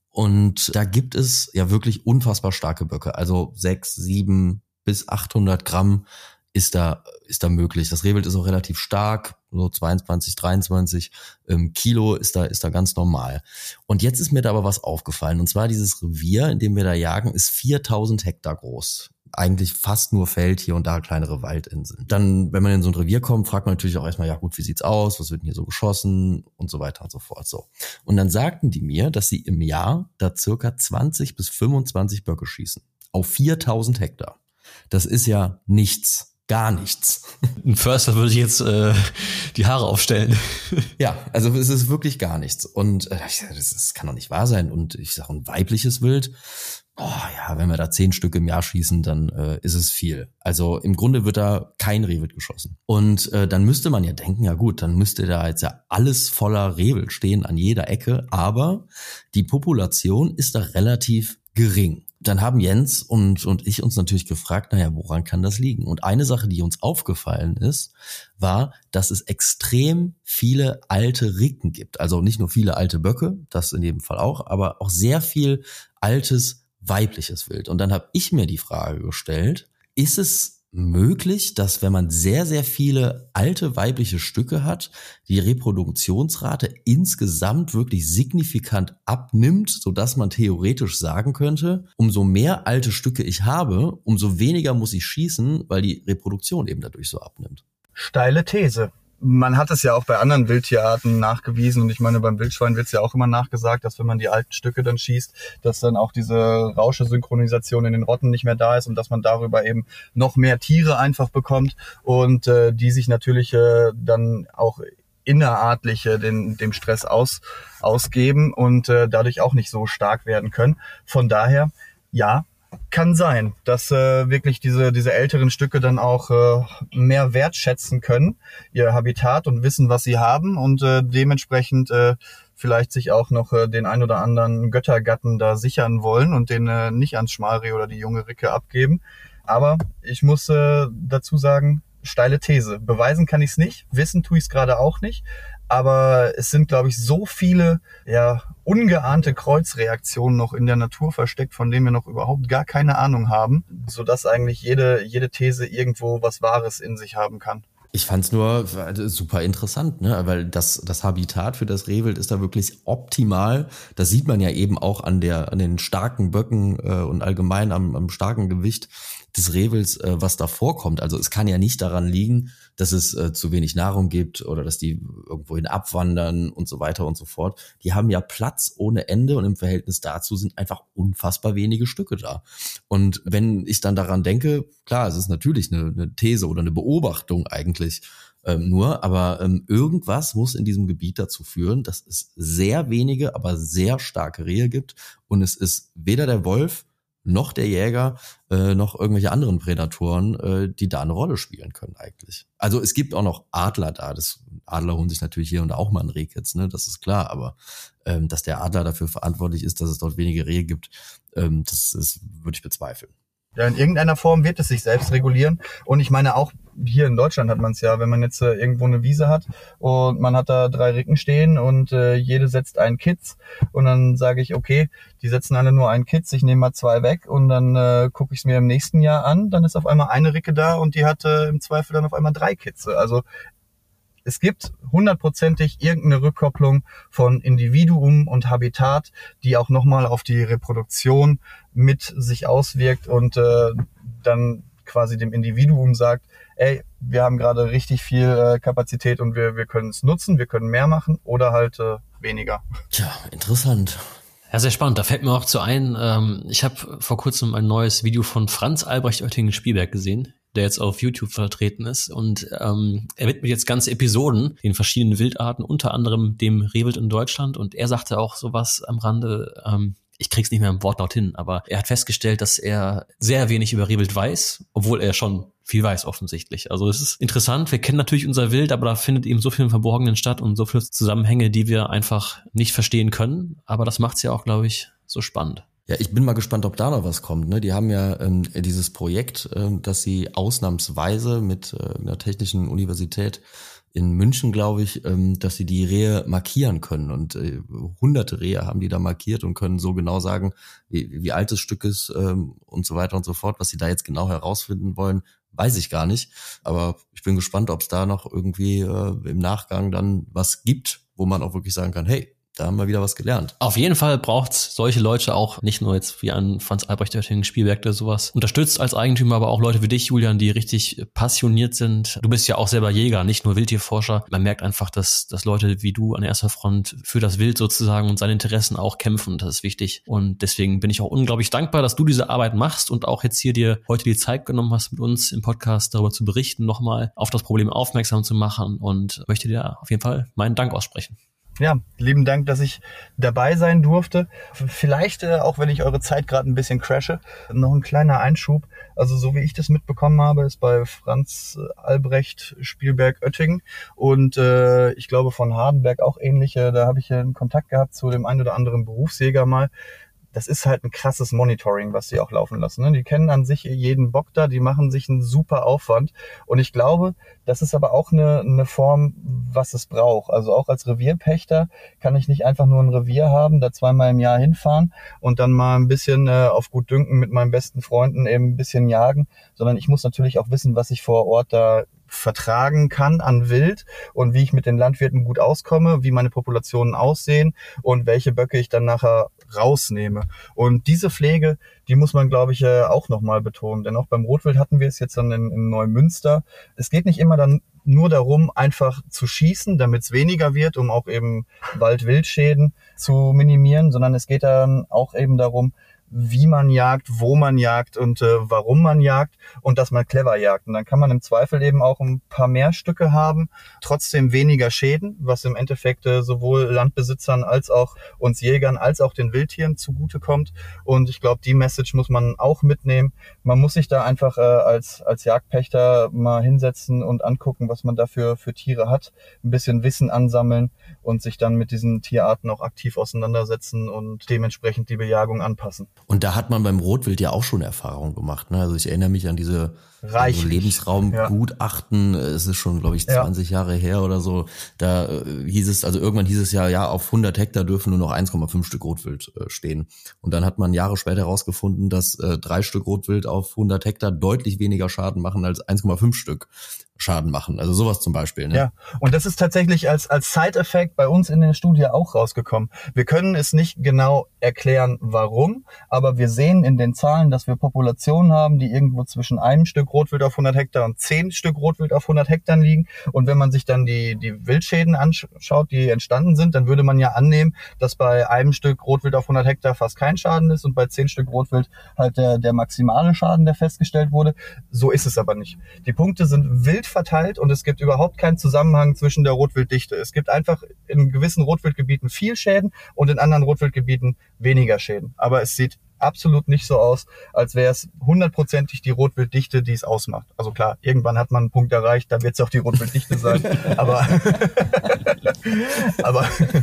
Und da gibt es ja wirklich unfassbar starke Böcke, also sechs, sieben bis achthundert Gramm. ist da ist da möglich. Das Rehwild ist auch relativ stark, so zweiundzwanzig, dreiundzwanzig ähm, Kilo ist da ist da ganz normal. Und jetzt ist mir da aber was aufgefallen, und zwar dieses Revier, in dem wir da jagen, ist viertausend Hektar groß. Eigentlich fast nur Feld, hier und da kleinere Waldinseln. Dann, wenn man in so ein Revier kommt, fragt man natürlich auch erstmal, ja gut, wie sieht's aus, was wird denn hier so geschossen und so weiter und so fort. So. Und dann sagten die mir, dass sie im Jahr da circa zwanzig bis fünfundzwanzig Böcke schießen. Auf viertausend Hektar. Das ist ja nichts. Gar nichts. Ein Förster würde ich jetzt äh, die Haare aufstellen. Ja, also es ist wirklich gar nichts. Und äh, das, das kann doch nicht wahr sein. Und ich sage, ein weibliches Wild, oh ja, wenn wir da zehn Stück im Jahr schießen, dann äh, ist es viel. Also im Grunde wird da kein Rehwild geschossen. Und äh, dann müsste man ja denken, ja gut, dann müsste da jetzt ja alles voller Rehwild stehen an jeder Ecke. Aber die Population ist da relativ gering. Dann haben Jens und und ich uns natürlich gefragt, naja, woran kann das liegen? Und eine Sache, die uns aufgefallen ist, war, dass es extrem viele alte Ricken gibt. Also nicht nur viele alte Böcke, das in jedem Fall auch, aber auch sehr viel altes weibliches Wild. Und dann habe ich mir die Frage gestellt, ist es möglich, dass wenn man sehr, sehr viele alte weibliche Stücke hat, die Reproduktionsrate insgesamt wirklich signifikant abnimmt, sodass man theoretisch sagen könnte, umso mehr alte Stücke ich habe, umso weniger muss ich schießen, weil die Reproduktion eben dadurch so abnimmt. Steile These. Man hat es ja auch bei anderen Wildtierarten nachgewiesen und ich meine, beim Wildschwein wird es ja auch immer nachgesagt, dass wenn man die alten Stücke dann schießt, dass dann auch diese Rauschesynchronisation in den Rotten nicht mehr da ist und dass man darüber eben noch mehr Tiere einfach bekommt und äh, die sich natürlich äh, dann auch innerartlich äh, den, dem Stress aus, ausgeben und äh, dadurch auch nicht so stark werden können. Von daher, ja, kann sein, dass äh, wirklich diese diese älteren Stücke dann auch äh, mehr wertschätzen können, ihr Habitat und wissen, was sie haben und äh, dementsprechend äh, vielleicht sich auch noch äh, den ein oder anderen Göttergatten da sichern wollen und den äh, nicht ans Schmalreh oder die junge Ricke abgeben. Aber ich muss äh, dazu sagen, steile These. Beweisen kann ich es nicht, wissen tue ich es gerade auch nicht. Aber es sind, glaube ich, so viele ja ungeahnte Kreuzreaktionen noch in der Natur versteckt, von denen wir noch überhaupt gar keine Ahnung haben, sodass eigentlich jede jede These irgendwo was Wahres in sich haben kann. Ich fand's nur super interessant, ne, weil das das Habitat für das Rehwild ist da wirklich optimal. Das sieht man ja eben auch an der an den starken Böcken äh, und allgemein am, am starken Gewicht des Rehwilds, äh, was da vorkommt. Also es kann ja nicht daran liegen, dass es äh, zu wenig Nahrung gibt oder dass die irgendwohin abwandern und so weiter und so fort. Die haben ja Platz ohne Ende und im Verhältnis dazu sind einfach unfassbar wenige Stücke da. Und wenn ich dann daran denke, klar, es ist natürlich eine, eine These oder eine Beobachtung eigentlich ähm, nur, aber ähm, irgendwas muss in diesem Gebiet dazu führen, dass es sehr wenige, aber sehr starke Rehe gibt und es ist weder der Wolf noch der Jäger, äh, noch irgendwelche anderen Prädatoren, äh, die da eine Rolle spielen können eigentlich. Also es gibt auch noch Adler da. Das Adler holen sich natürlich hier und da auch mal einen Rehkitz, ne? Das ist klar. Aber ähm, dass der Adler dafür verantwortlich ist, dass es dort wenige Rehe gibt, ähm, das, das würde ich bezweifeln. Ja, in irgendeiner Form wird es sich selbst regulieren. Und ich meine, auch hier in Deutschland hat man es ja, wenn man jetzt äh, irgendwo eine Wiese hat und man hat da drei Ricken stehen und äh, jede setzt einen Kitz und dann sage ich, okay, die setzen alle nur einen Kitz, ich nehme mal zwei weg und dann äh, gucke ich es mir im nächsten Jahr an, dann ist auf einmal eine Ricke da und die hat äh, im Zweifel dann auf einmal drei Kitze. Also es gibt hundertprozentig irgendeine Rückkopplung von Individuum und Habitat, die auch nochmal auf die Reproduktion mit sich auswirkt und äh, dann quasi dem Individuum sagt, ey, wir haben gerade richtig viel äh, Kapazität und wir, wir können es nutzen, wir können mehr machen oder halt äh, weniger. Tja, interessant. Ja, sehr spannend. Da fällt mir auch zu ein, ähm, ich habe vor kurzem ein neues Video von Franz Albrecht Oettingen-Spielberg gesehen, der jetzt auf YouTube vertreten ist. Und ähm, er widmet jetzt ganze Episoden den verschiedenen Wildarten, unter anderem dem Rehwild in Deutschland. Und er sagte auch sowas am Rande, ähm, ich krieg's nicht mehr im Wortlaut hin, aber er hat festgestellt, dass er sehr wenig über Rehwild weiß, obwohl er schon viel weiß offensichtlich. Also es ist interessant, wir kennen natürlich unser Wild, aber da findet eben so viel im Verborgenen statt und so viele Zusammenhänge, die wir einfach nicht verstehen können. Aber das macht's ja auch, glaube ich, so spannend. Ja, ich bin mal gespannt, ob da noch was kommt. Ne? Die haben ja ähm, dieses Projekt, ähm, dass sie ausnahmsweise mit äh, einer technischen Universität in München, glaube ich, ähm, dass sie die Rehe markieren können. Und äh, hunderte Rehe haben die da markiert und können so genau sagen, wie, wie alt das Stück ist ähm, und so weiter und so fort. Was sie da jetzt genau herausfinden wollen, weiß ich gar nicht. Aber ich bin gespannt, ob es da noch irgendwie äh, im Nachgang dann was gibt, wo man auch wirklich sagen kann, hey, da haben wir wieder was gelernt. Auf jeden Fall braucht's solche Leute auch, nicht nur jetzt wie ein Franz Albrecht Oettingen-Spielberg, der sowas unterstützt als Eigentümer, aber auch Leute wie dich, Julian, die richtig passioniert sind. Du bist ja auch selber Jäger, nicht nur Wildtierforscher. Man merkt einfach, dass, dass Leute wie du an erster Front für das Wild sozusagen und seine Interessen auch kämpfen. Das ist wichtig. Und deswegen bin ich auch unglaublich dankbar, dass du diese Arbeit machst und auch jetzt hier dir heute die Zeit genommen hast, mit uns im Podcast darüber zu berichten, nochmal auf das Problem aufmerksam zu machen und möchte dir auf jeden Fall meinen Dank aussprechen. Ja, lieben Dank, dass ich dabei sein durfte. Vielleicht, äh, auch wenn ich eure Zeit gerade ein bisschen crashe, noch ein kleiner Einschub. Also so wie ich das mitbekommen habe, ist bei Franz Albrecht Spielberg Oettingen und äh, ich glaube von Hardenberg auch ähnliche. Da habe ich einen Kontakt gehabt zu dem einen oder anderen Berufsjäger mal. Das ist halt ein krasses Monitoring, was die auch laufen lassen. Ne? Die kennen an sich jeden Bock da, die machen sich einen super Aufwand. Und ich glaube, das ist aber auch eine, eine Form, was es braucht. Also auch als Revierpächter kann ich nicht einfach nur ein Revier haben, da zweimal im Jahr hinfahren und dann mal ein bisschen äh, auf gut Dünken mit meinen besten Freunden eben ein bisschen jagen, sondern ich muss natürlich auch wissen, was ich vor Ort da vertragen kann an Wild und wie ich mit den Landwirten gut auskomme, wie meine Populationen aussehen und welche Böcke ich dann nachher rausnehme. Und diese Pflege, die muss man, glaube ich, auch nochmal betonen. Denn auch beim Rotwild hatten wir es jetzt dann in, in Neumünster. Es geht nicht immer dann nur darum, einfach zu schießen, damit es weniger wird, um auch eben Wald-Wildschäden zu minimieren, sondern es geht dann auch eben darum, wie man jagt, wo man jagt und äh, warum man jagt und dass man clever jagt. Und dann kann man im Zweifel eben auch ein paar mehr Stücke haben, trotzdem weniger Schäden, was im Endeffekt äh, sowohl Landbesitzern als auch uns Jägern als auch den Wildtieren zugutekommt. Und ich glaube, die Message muss man auch mitnehmen. Man muss sich da einfach äh, als als Jagdpächter mal hinsetzen und angucken, was man dafür für Tiere hat, ein bisschen Wissen ansammeln und sich dann mit diesen Tierarten auch aktiv auseinandersetzen und dementsprechend die Bejagung anpassen. Und da hat man beim Rotwild ja auch schon Erfahrung gemacht. Ne? Also ich erinnere mich an diese also Lebensraumgutachten. Ja. Es ist schon, glaube ich, zwanzig ja. Jahre her oder so. Da äh, hieß es, also irgendwann hieß es ja, ja, auf hundert Hektar dürfen nur noch eins Komma fünf Stück Rotwild äh, stehen. Und dann hat man Jahre später herausgefunden, dass äh, drei Stück Rotwild auf hundert Hektar deutlich weniger Schaden machen als eins Komma fünf Stück Schaden machen. Also sowas zum Beispiel. Ne? Ja, und das ist tatsächlich als als Side-Effekt bei uns in der Studie auch rausgekommen. Wir können es nicht genau erklären, warum, aber wir sehen in den Zahlen, dass wir Populationen haben, die irgendwo zwischen einem Stück Rotwild auf hundert Hektar und zehn Stück Rotwild auf hundert Hektar liegen. Und wenn man sich dann die die Wildschäden anschaut, die entstanden sind, dann würde man ja annehmen, dass bei einem Stück Rotwild auf hundert Hektar fast kein Schaden ist und bei zehn Stück Rotwild halt der der maximale Schaden, der festgestellt wurde. So ist es aber nicht. Die Punkte sind wild verteilt und es gibt überhaupt keinen Zusammenhang zwischen der Rotwilddichte. Es gibt einfach in gewissen Rotwildgebieten viel Schäden und in anderen Rotwildgebieten weniger Schäden. Aber es sieht absolut nicht so aus, als wäre es hundertprozentig die Rotwilddichte, die es ausmacht. Also klar, irgendwann hat man einen Punkt erreicht, da wird es auch die Rotwilddichte sein. aber aber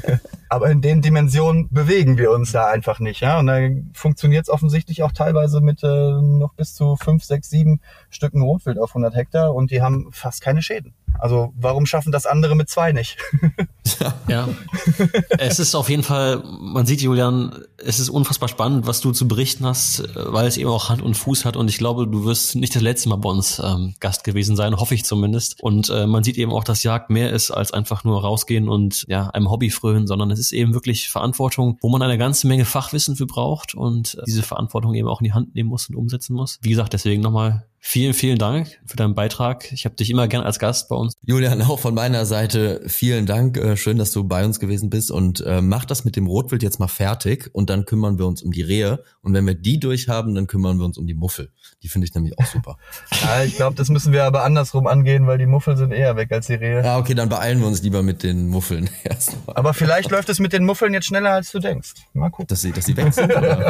Aber in den Dimensionen bewegen wir uns da einfach nicht. Ja? Und dann funktioniert es offensichtlich auch teilweise mit äh, noch bis zu fünf, sechs, sieben Stücken Rotwild auf hundert Hektar und die haben fast keine Schäden. Also warum schaffen das andere mit zwei nicht? Ja, es ist auf jeden Fall, man sieht, Julian, es ist unfassbar spannend, was du zu berichten hast, weil es eben auch Hand und Fuß hat und ich glaube, du wirst nicht das letzte Mal bei uns ähm, Gast gewesen sein, hoffe ich zumindest. Und äh, man sieht eben auch, dass Jagd mehr ist als einfach nur rausgehen und ja einem Hobby frönen, sondern es ist eben wirklich Verantwortung, wo man eine ganze Menge Fachwissen für braucht und äh, diese Verantwortung eben auch in die Hand nehmen muss und umsetzen muss. Wie gesagt, deswegen nochmal vielen, vielen Dank für deinen Beitrag. Ich habe dich immer gern als Gast bei uns. Julian, auch von meiner Seite vielen Dank. Äh, schön, dass du bei uns gewesen bist und äh, mach das mit dem Rotwild jetzt mal fertig und dann kümmern wir uns um die Rehe. Und wenn wir die durch haben, dann kümmern wir uns um die Muffel. Die finde ich nämlich auch super. Ja, ich glaube, das müssen wir aber andersrum angehen, weil die Muffel sind eher weg als die Rehe. Ja, okay, dann beeilen wir uns lieber mit den Muffeln erstmal. Aber vielleicht läuft es mit den Muffeln jetzt schneller, als du denkst. Mal gucken. Dass sie, dass sie weg sind, oder?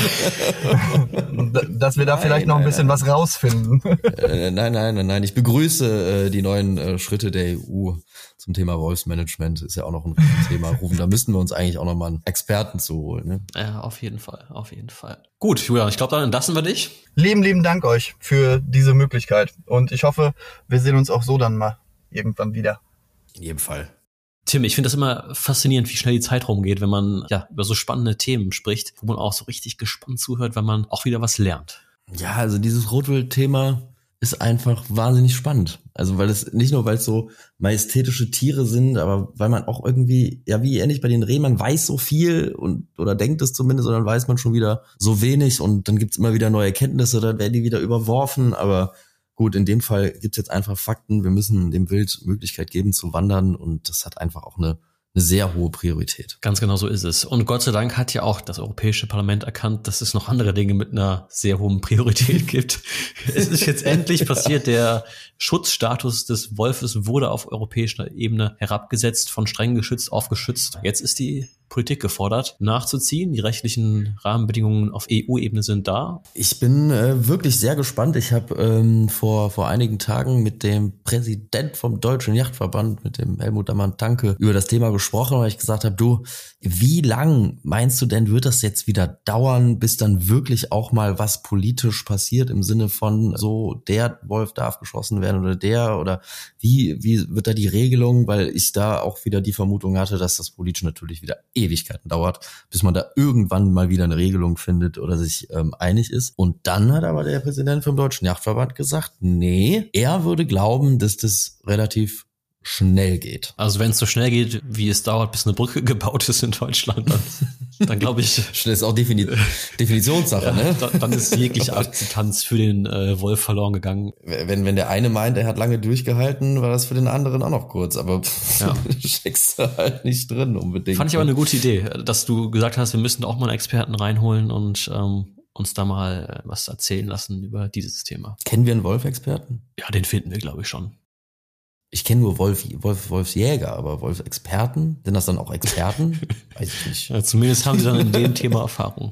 Dass wir da nein, vielleicht noch ein nein, bisschen nein. was rausfinden. Äh, nein, nein, nein, nein. Ich begrüße äh, die neuen äh, Schritte der E U zum Thema Wolfsmanagement. Ist ja auch noch ein Thema. Rufen, da müssten wir uns eigentlich auch noch mal einen Experten zu holen. Ne? Ja, auf jeden Fall, auf jeden Fall. Gut, Julian, ich glaube, dann entlassen wir dich. Lieben, lieben Dank euch für diese Möglichkeit. Und ich hoffe, wir sehen uns auch so dann mal irgendwann wieder. In jedem Fall. Tim, ich finde das immer faszinierend, wie schnell die Zeit rumgeht, wenn man ja über so spannende Themen spricht, wo man auch so richtig gespannt zuhört, weil man auch wieder was lernt. Ja, also dieses Rotwild-Thema ist einfach wahnsinnig spannend. Also weil es nicht nur, weil es so majestätische Tiere sind, aber weil man auch irgendwie, ja wie ähnlich bei den Rehen, man weiß so viel und oder denkt es zumindest und dann weiß man schon wieder so wenig und dann gibt's immer wieder neue Erkenntnisse, dann werden die wieder überworfen, aber gut, in dem Fall gibt's jetzt einfach Fakten, wir müssen dem Wild Möglichkeit geben zu wandern und das hat einfach auch eine eine sehr hohe Priorität. Ganz genau so ist es. Und Gott sei Dank hat ja auch das Europäische Parlament erkannt, dass es noch andere Dinge mit einer sehr hohen Priorität gibt. Es ist jetzt endlich passiert, der Schutzstatus des Wolfes wurde auf europäischer Ebene herabgesetzt, von streng geschützt auf geschützt. Jetzt ist die Politik gefordert, nachzuziehen. Die rechtlichen Rahmenbedingungen auf E U-Ebene sind da. Ich bin äh, wirklich sehr gespannt. Ich habe ähm, vor vor einigen Tagen mit dem Präsident vom Deutschen Yachtverband, mit dem Helmut Dammann-Tanke, über das Thema gesprochen, weil ich gesagt habe, du, wie lang meinst du denn, wird das jetzt wieder dauern, bis dann wirklich auch mal was politisch passiert im Sinne von so, der Wolf darf geschossen werden oder der oder wie wie wird da die Regelung, weil ich da auch wieder die Vermutung hatte, dass das politisch natürlich wieder Ewigkeiten dauert, bis man da irgendwann mal wieder eine Regelung findet oder sich ähm, einig ist. Und dann hat aber der Präsident vom Deutschen Yachtverband gesagt, nee, er würde glauben, dass das relativ schnell geht. Also wenn es so schnell geht, wie es dauert, bis eine Brücke gebaut ist in Deutschland, dann, dann glaube ich... Das ist auch Defini- Definitionssache, ja, ne? Dann, dann ist jegliche Akzeptanz für den äh, Wolf verloren gegangen. Wenn, wenn der eine meint, er hat lange durchgehalten, war das für den anderen auch noch kurz, aber ja. steckst du halt nicht drin unbedingt. Fand ich aber eine gute Idee, dass du gesagt hast, wir müssen auch mal einen Experten reinholen und ähm, uns da mal was erzählen lassen über dieses Thema. Kennen wir einen Wolf-Experten? Ja, den finden wir, glaube ich, schon. Ich kenne nur Wolf, Wolf, Wolfsjäger, aber Wolfsexperten? Sind das dann auch Experten? Weiß ich nicht. Ja, zumindest haben sie dann in dem Thema Erfahrung.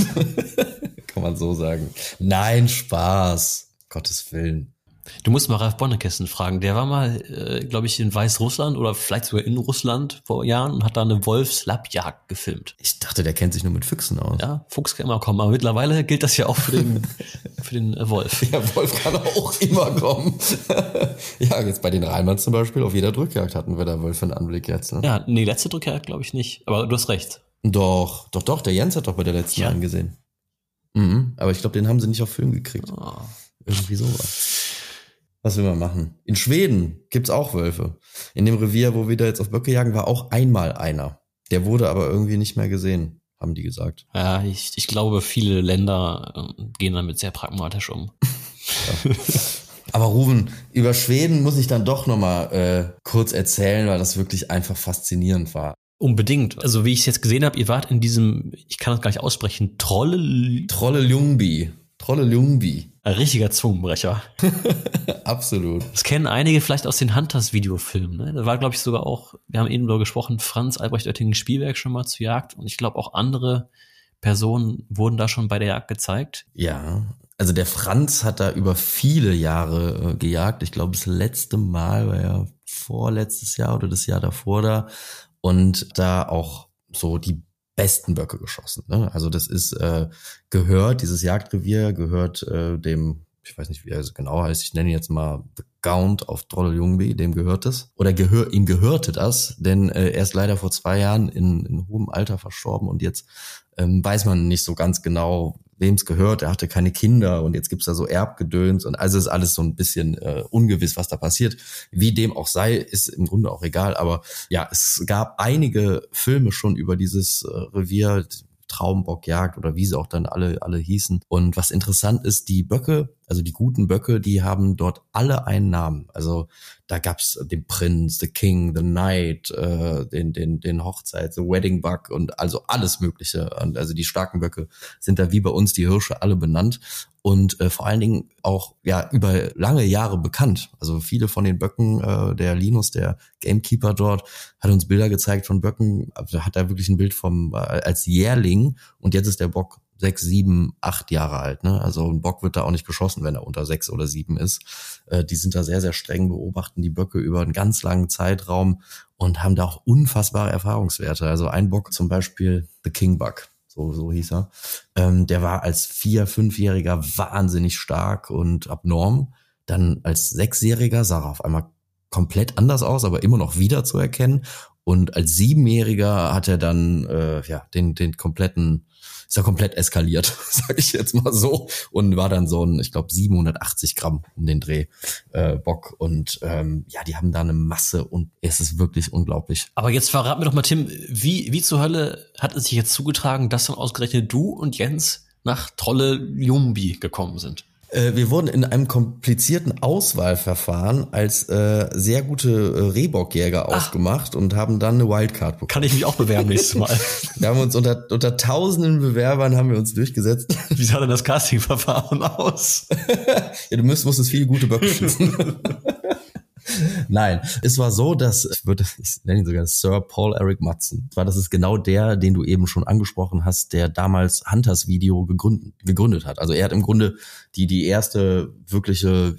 Kann man so sagen. Nein, Spaß. Gottes Willen. Du musst mal Ralf Bonnekessen fragen. Der war mal, äh, glaube ich, in Weißrussland oder vielleicht sogar in Russland vor Jahren und hat da eine Wolfslappjagd gefilmt. Ich dachte, der kennt sich nur mit Füchsen aus. Ja, Fuchs kann immer kommen, aber mittlerweile gilt das ja auch für den, für den äh, Wolf. Ja, Wolf kann auch immer kommen. Ja, jetzt bei den Rheinmanns zum Beispiel, auf jeder Drückjagd hatten wir da Wolf einen Anblick jetzt. Ne? Ja, nee, letzte Drückjagd glaube ich nicht, aber du hast recht. Doch, doch, doch, der Jens hat doch bei der letzten ja. angesehen. Mhm, aber ich glaube, den haben sie nicht auf Film gekriegt. Oh. Irgendwie sowas. Was will man machen? In Schweden gibt's auch Wölfe. In dem Revier, wo wir da jetzt auf Böcke jagen, war auch einmal einer. Der wurde aber irgendwie nicht mehr gesehen, haben die gesagt. Ja, ich, ich glaube, viele Länder äh, gehen damit sehr pragmatisch um. Ja. Aber Ruven, über Schweden muss ich dann doch nochmal äh, kurz erzählen, weil das wirklich einfach faszinierend war. Unbedingt. Also wie ich es jetzt gesehen habe, ihr wart in diesem, ich kann das gar nicht aussprechen, Trolle... Trollelungby. Trollelungby. Ein richtiger Zungenbrecher. Absolut. Das kennen einige vielleicht aus den Hunters-Videofilmen. Ne? Da war, glaube ich, sogar auch, wir haben eben darüber gesprochen, Franz Albrecht Oettingen-Spielberg schon mal zur Jagd. Und ich glaube, auch andere Personen wurden da schon bei der Jagd gezeigt. Ja, also der Franz hat da über viele Jahre äh, gejagt. Ich glaube, das letzte Mal war ja vorletztes Jahr oder das Jahr davor da. Und da auch so die besten Böcke geschossen. Ne? Also das ist äh, gehört, dieses Jagdrevier gehört äh, dem, ich weiß nicht, wie er genau heißt, ich nenne ihn jetzt mal The Gaunt auf Trolle-Ljungby, dem gehört es. Oder gehör, ihm gehörte das, denn äh, er ist leider vor zwei Jahren in, in hohem Alter verstorben und jetzt ähm, weiß man nicht so ganz genau, wem es gehört. Er hatte keine Kinder und jetzt gibt's da so Erbgedöns und also ist alles so ein bisschen äh, ungewiss, was da passiert. Wie dem auch sei, ist im Grunde auch egal. Aber ja, es gab einige Filme schon über dieses äh, Revier, Traumbockjagd oder wie sie auch dann alle alle hießen. Und was interessant ist, die Böcke, also die guten Böcke, die haben dort alle einen Namen. Also da gab's den Prinz, the King, the Knight, äh, den den den Hochzeit, the Wedding Buck und also alles Mögliche. Und also die starken Böcke sind da wie bei uns die Hirsche alle benannt und äh, vor allen Dingen auch ja über lange Jahre bekannt. Also viele von den Böcken, äh, der Linus, der Gamekeeper dort, hat uns Bilder gezeigt von Böcken. Also hat da wirklich ein Bild vom äh, als Jährling und jetzt ist der Bock sechs, sieben, acht Jahre alt. Ne? Also ein Bock wird da auch nicht geschossen, wenn er unter sechs oder sieben ist. Äh, die sind da sehr, sehr streng, beobachten die Böcke über einen ganz langen Zeitraum und haben da auch unfassbare Erfahrungswerte. Also ein Bock zum Beispiel, The King Buck, so, so hieß er, ähm, der war als Vier-, Fünfjähriger wahnsinnig stark und abnorm. Dann als Sechsjähriger sah er auf einmal komplett anders aus, aber immer noch wiederzuerkennen. Und als Siebenjähriger hat er dann äh, ja den den kompletten ist er komplett eskaliert, sage ich jetzt mal so, und war dann so ein, ich glaube, siebenhundertachtzig Gramm um den Dreh äh, Bock und ähm, ja, die haben da eine Masse und es ist wirklich unglaublich. Aber jetzt verrat mir doch mal, Tim, wie wie zur Hölle hat es sich jetzt zugetragen, dass dann ausgerechnet du und Jens nach Trolle-Ljungby gekommen sind? Äh, wir wurden in einem komplizierten Auswahlverfahren als äh, sehr gute äh, Rehbockjäger ausgemacht und haben dann eine Wildcard bekommen. Kann ich mich auch bewerben nächstes Mal? Wir haben uns unter unter tausenden Bewerbern haben wir uns durchgesetzt. Wie sah denn das Castingverfahren aus? Ja, du musst, musstest viele gute Böcke schießen. Nein, es war so, dass, ich würde, ich nenne ihn sogar Sir Paul Eric Madsen. War das ist genau der, den du eben schon angesprochen hast, der damals Hunters Video gegründet, gegründet hat. Also er hat im Grunde die, die erste wirkliche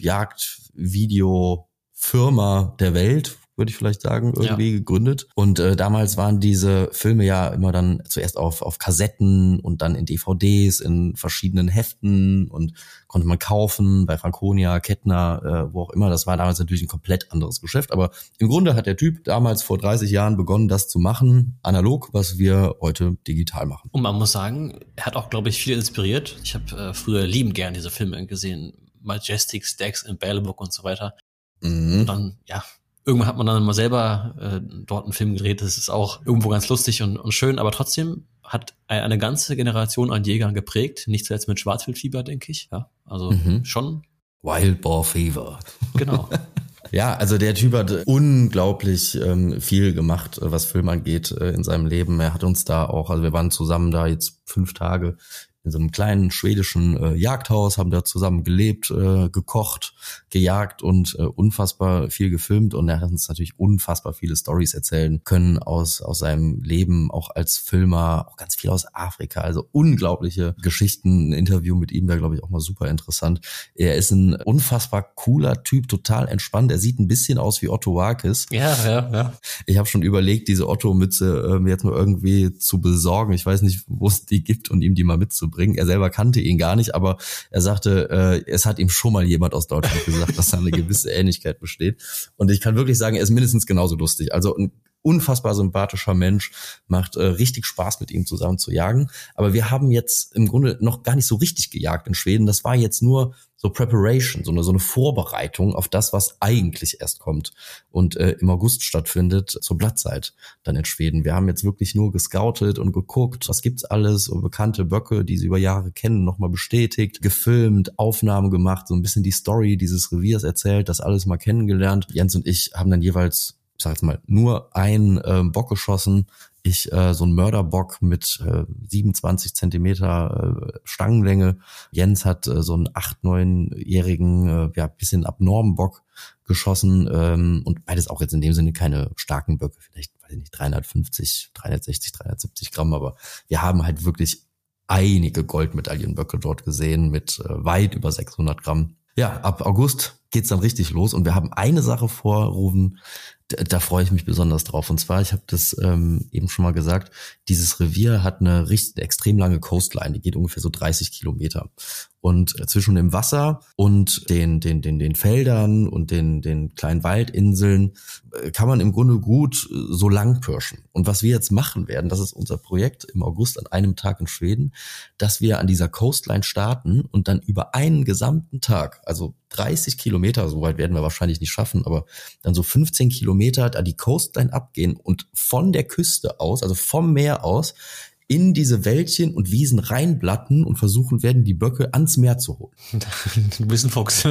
Jagdvideo-Firma der Welt, würde ich vielleicht sagen, irgendwie ja. gegründet. Und äh, damals waren diese Filme ja immer dann zuerst auf auf Kassetten und dann in D V Ds, in verschiedenen Heften und konnte man kaufen bei Franconia, Kettner, äh, wo auch immer. Das war damals natürlich ein komplett anderes Geschäft. Aber im Grunde hat der Typ damals vor dreißig Jahren begonnen, das zu machen, analog, was wir heute digital machen. Und man muss sagen, er hat auch, glaube ich, viel inspiriert. Ich habe äh, früher liebend gern diese Filme gesehen. Majestic, Stacks and Bellbook und so weiter. Mhm. Und dann, ja, irgendwann hat man dann mal selber äh, dort einen Film gedreht. Das ist auch irgendwo ganz lustig und, und schön, aber trotzdem hat eine ganze Generation an Jägern geprägt. Nicht zuletzt mit Schwarzwildfieber, denke ich. Ja, also mhm. schon. Wild Boar Fever. Genau. Ja, also der Typ hat unglaublich ähm, viel gemacht, was Film angeht äh, in seinem Leben. Er hat uns da auch, also wir waren zusammen da jetzt fünf Tage in so einem kleinen schwedischen äh, Jagdhaus, haben da zusammen gelebt, äh, gekocht, gejagt und äh, unfassbar viel gefilmt. Und er hat uns natürlich unfassbar viele Storys erzählen können aus aus seinem Leben, auch als Filmer, auch ganz viel aus Afrika. Also unglaubliche Geschichten. Ein Interview mit ihm wäre, glaube ich, auch mal super interessant. Er ist ein unfassbar cooler Typ, total entspannt. Er sieht ein bisschen aus wie Otto Walkes. Ja, ja, ja. Ich habe schon überlegt, diese Otto-Mütze äh, mir jetzt mal irgendwie zu besorgen. Ich weiß nicht, wo es die gibt und ihm die mal mitzubringen. Er selber kannte ihn gar nicht, aber er sagte, äh, es hat ihm schon mal jemand aus Deutschland gesagt, dass da eine gewisse Ähnlichkeit besteht. Und ich kann wirklich sagen, er ist mindestens genauso lustig. Also ein unfassbar sympathischer Mensch, macht äh, richtig Spaß, mit ihm zusammen zu jagen. Aber wir haben jetzt im Grunde noch gar nicht so richtig gejagt in Schweden. Das war jetzt nur so Preparation, so eine, so eine Vorbereitung auf das, was eigentlich erst kommt und äh, im August stattfindet, zur Blattzeit dann in Schweden. Wir haben jetzt wirklich nur gescoutet und geguckt, was gibt's alles, so bekannte Böcke, die sie über Jahre kennen, nochmal bestätigt, gefilmt, Aufnahmen gemacht, so ein bisschen die Story dieses Reviers erzählt, das alles mal kennengelernt. Jens und ich haben dann jeweils, ich sag jetzt mal, nur einen äh, Bock geschossen. Ich äh, so ein Mörderbock mit äh, siebenundzwanzig Zentimeter äh, Stangenlänge. Jens hat äh, so einen acht-, neunjährigen, äh, ja, bisschen abnormen Bock geschossen. Ähm, und beides auch jetzt in dem Sinne keine starken Böcke. Vielleicht, weiß ich nicht, dreihundertfünfzig, dreihundertsechzig, dreihundertsiebzig Gramm. Aber wir haben halt wirklich einige Goldmedaillenböcke dort gesehen mit äh, weit über sechshundert Gramm. Ja, ab August geht's dann richtig los. Und wir haben eine Sache vor, Ruven, da, da freue ich mich besonders drauf. Und zwar, ich habe das ähm, eben schon mal gesagt, dieses Revier hat eine richtig extrem lange Coastline, die geht ungefähr so dreißig Kilometer. Und zwischen dem Wasser und den den den den Feldern und den den kleinen Waldinseln kann man im Grunde gut so lang pirschen. Und was wir jetzt machen werden, das ist unser Projekt im August an einem Tag in Schweden, dass wir an dieser Coastline starten und dann über einen gesamten Tag, also dreißig Kilometer, so weit werden wir wahrscheinlich nicht schaffen, aber dann so fünfzehn Kilometer an die Coastline abgehen und von der Küste aus, also vom Meer aus, in diese Wäldchen und Wiesen reinblatten und versuchen werden, die Böcke ans Meer zu holen. Du bist ein Fuchs.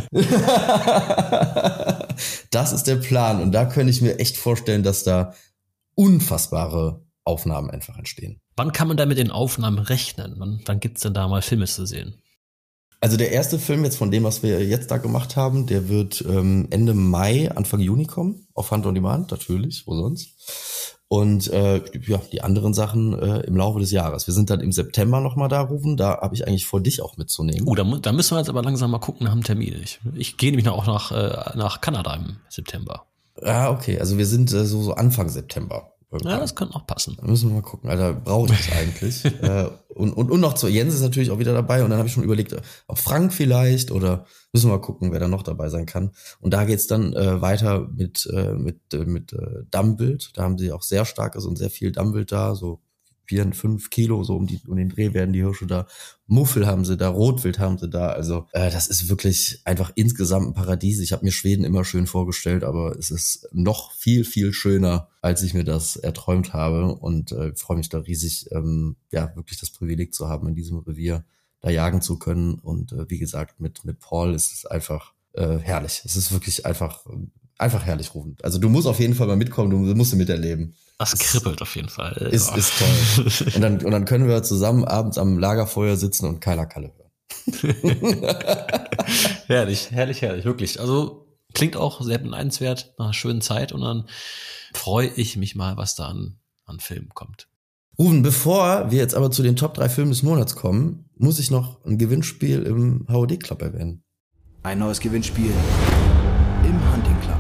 Das ist der Plan. Und da könnte ich mir echt vorstellen, dass da unfassbare Aufnahmen einfach entstehen. Wann kann man da mit den Aufnahmen rechnen? Wann, wann gibt's denn da mal Filme zu sehen? Also der erste Film jetzt von dem, was wir jetzt da gemacht haben, der wird ähm, Ende Mai, Anfang Juni kommen. Auf Hand on Demand, natürlich, wo sonst. Und äh, ja, die anderen Sachen äh, im Laufe des Jahres. Wir sind dann im September nochmal da, Rufen. Da habe ich eigentlich vor, dich auch mitzunehmen. Oh, da, da müssen wir jetzt aber langsam mal gucken nach dem Termin. Ich, ich gehe nämlich auch nach, äh, nach Kanada im September. Ah, okay. Also wir sind äh, so, so Anfang September. Irgendwann. Ja, das könnte auch passen. Da müssen wir mal gucken. Alter, brauche ich das eigentlich? äh, und, und, und noch zu Jens ist natürlich auch wieder dabei. Und dann habe ich schon überlegt, auch Frank vielleicht oder müssen wir mal gucken, wer da noch dabei sein kann. Und da geht's dann äh, weiter mit äh, mit äh, mit äh, Dammwild. Da haben sie auch sehr starkes und sehr viel Dammwild da, so vier, fünf Kilo, so um die um den Dreh werden die Hirsche da. Muffel haben sie da, Rotwild haben sie da. Also äh, das ist wirklich einfach insgesamt ein Paradies. Ich habe mir Schweden immer schön vorgestellt, aber es ist noch viel, viel schöner, als ich mir das erträumt habe. Und äh, freue mich da riesig, ähm, ja wirklich das Privileg zu haben, in diesem Revier da jagen zu können. Und äh, wie gesagt, mit mit Paul ist es einfach äh, herrlich. Es ist wirklich einfach einfach herrlich rufend. Also du musst auf jeden Fall mal mitkommen, du musst ihn miterleben. Das kribbelt auf jeden Fall. Ist, ist toll. Und dann, und dann können wir zusammen abends am Lagerfeuer sitzen und Keiler Kalle hören. Herrlich, herrlich, herrlich, wirklich. Also klingt auch sehr beneidenswert, nach einer schönen Zeit. Und dann freue ich mich mal, was da an, an Filmen kommt. Ruven, bevor wir jetzt aber zu den Top drei Filmen des Monats kommen, muss ich noch ein Gewinnspiel im H O D Club erwähnen. Ein neues Gewinnspiel im Hunting Club.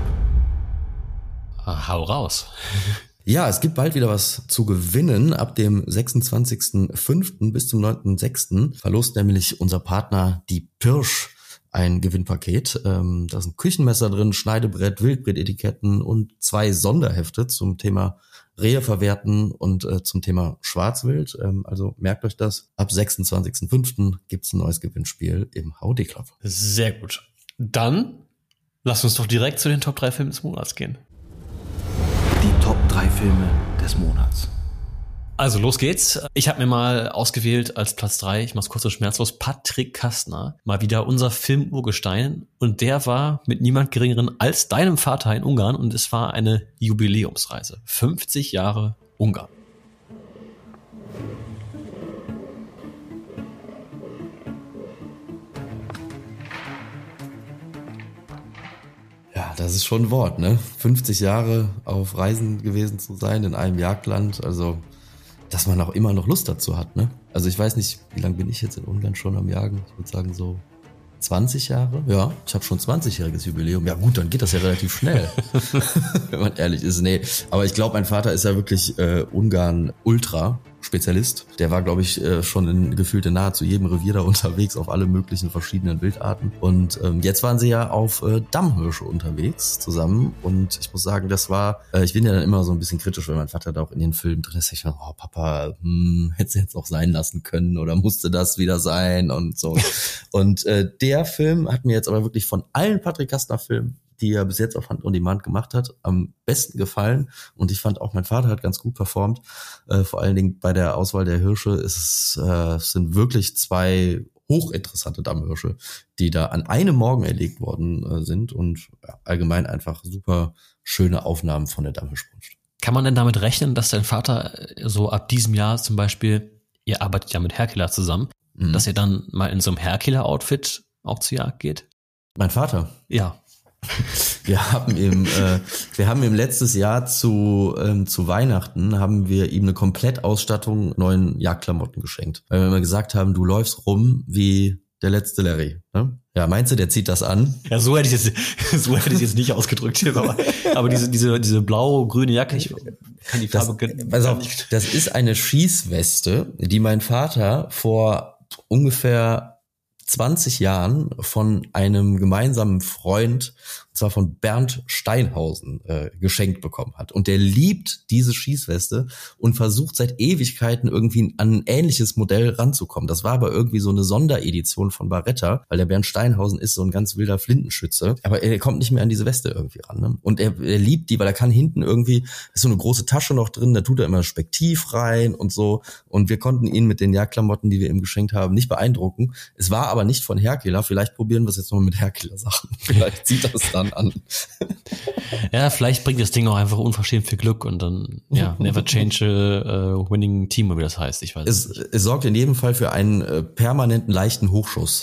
Ah, hau raus. Ja, es gibt bald wieder was zu gewinnen. Ab dem sechsundzwanzigsten fünften bis zum neunten sechsten verlost nämlich unser Partner die Pirsch ein Gewinnpaket. Ähm, da sind Küchenmesser drin, Schneidebrett, Wildbrettetiketten und zwei Sonderhefte zum Thema Rehe verwerten und äh, zum Thema Schwarzwild. Ähm, also merkt euch das. Ab sechsundzwanzigsten fünften gibt's ein neues Gewinnspiel im H O D Club. Sehr gut. Dann lasst uns doch direkt zu den Top drei Filmen des Monats gehen. Die Top drei Filme des Monats. Also los geht's. Ich habe mir mal ausgewählt als Platz drei, ich mach's kurz und schmerzlos, Patrick Kastner. Mal wieder unser Film-Urgestein. Und der war mit niemand Geringeren als deinem Vater in Ungarn. Und es war eine Jubiläumsreise. fünfzig Jahre Ungarn. Ja, das ist schon ein Wort, ne? fünfzig Jahre auf Reisen gewesen zu sein in einem Jagdland, also dass man auch immer noch Lust dazu hat, ne? Also ich weiß nicht, wie lange bin ich jetzt in Ungarn schon am Jagen? Ich würde sagen so zwanzig Jahre. Ja, ich habe schon zwanzigjähriges Jubiläum. Ja gut, dann geht das ja relativ schnell, wenn man ehrlich ist. Nee, aber ich glaube, mein Vater ist ja wirklich äh, Ungarn-Ultra. Spezialist. Der war, glaube ich, schon in gefühlte nahezu jedem Revier da unterwegs, auf alle möglichen verschiedenen Wildarten. Und ähm, jetzt waren sie ja auf äh, Dammhirsche unterwegs zusammen. Und ich muss sagen, das war, äh, ich bin ja dann immer so ein bisschen kritisch, wenn mein Vater da auch in den Filmen drin ist. Ich dachte, oh Papa, hm, hätte es jetzt auch sein lassen können oder musste das wieder sein und so. Und äh, der Film hat mir jetzt aber wirklich von allen Patrick Kastner Filmen, die er bis jetzt auf Hand on Demand gemacht hat, am besten gefallen. Und ich fand auch, mein Vater hat ganz gut performt. Äh, vor allen Dingen bei der Auswahl der Hirsche ist es, äh, es sind wirklich zwei hochinteressante Dammhirsche, die da an einem Morgen erlegt worden äh, sind und ja, allgemein einfach super schöne Aufnahmen von der Dammhirschbrunst. Kann man denn damit rechnen, dass dein Vater so ab diesem Jahr zum Beispiel, ihr arbeitet ja mit Herkila zusammen, mhm. dass ihr dann mal in so einem Herkila-Outfit auch zur Jagd geht? Mein Vater? Ja. Wir haben ihm, äh, wir haben ihm letztes Jahr zu ähm, zu Weihnachten haben wir ihm eine Komplettausstattung neuen Jagdklamotten geschenkt, weil wir immer gesagt haben, du läufst rum wie der letzte Larry. Ne? Ja, meinst du, der zieht das an? Ja, so hätte ich jetzt, so hätte ich jetzt nicht ausgedrückt. Aber, aber diese, diese, diese blau-grüne Jacke, ich kann die Farbe das, pass auf, das ist eine Schießweste, die mein Vater vor ungefähr zwanzig Jahren von einem gemeinsamen Freund, und zwar von Bernd Steinhausen, äh, geschenkt bekommen hat. Und der liebt diese Schießweste und versucht seit Ewigkeiten irgendwie an ein ähnliches Modell ranzukommen. Das war aber irgendwie so eine Sonderedition von Baretta, weil der Bernd Steinhausen ist so ein ganz wilder Flintenschütze. Aber er kommt nicht mehr an diese Weste irgendwie ran. Ne? Und er, er liebt die, weil er kann hinten irgendwie, ist so eine große Tasche noch drin, da tut er immer Spektiv rein und so. Und wir konnten ihn mit den Jagdklamotten, die wir ihm geschenkt haben, nicht beeindrucken. Es war aber nicht von Herkila. Vielleicht probieren wir es jetzt noch mit Herkila-Sachen. Vielleicht sieht das dann an. Ja, vielleicht bringt das Ding auch einfach unverschämt viel Glück und dann, ja, never change a uh, winning team, wie das heißt. Ich weiß es nicht. Es sorgt in jedem Fall für einen äh, permanenten leichten Hochschuss.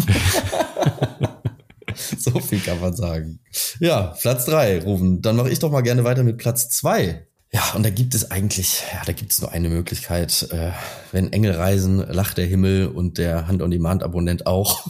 So viel kann man sagen. Ja, Platz drei, Rufen. Dann mache ich doch mal gerne weiter mit Platz zwei. Ja, und da gibt es eigentlich, ja, da gibt es nur eine Möglichkeit. Äh, wenn Engel reisen, lacht der Himmel und der Hand-on-Demand-Abonnent auch.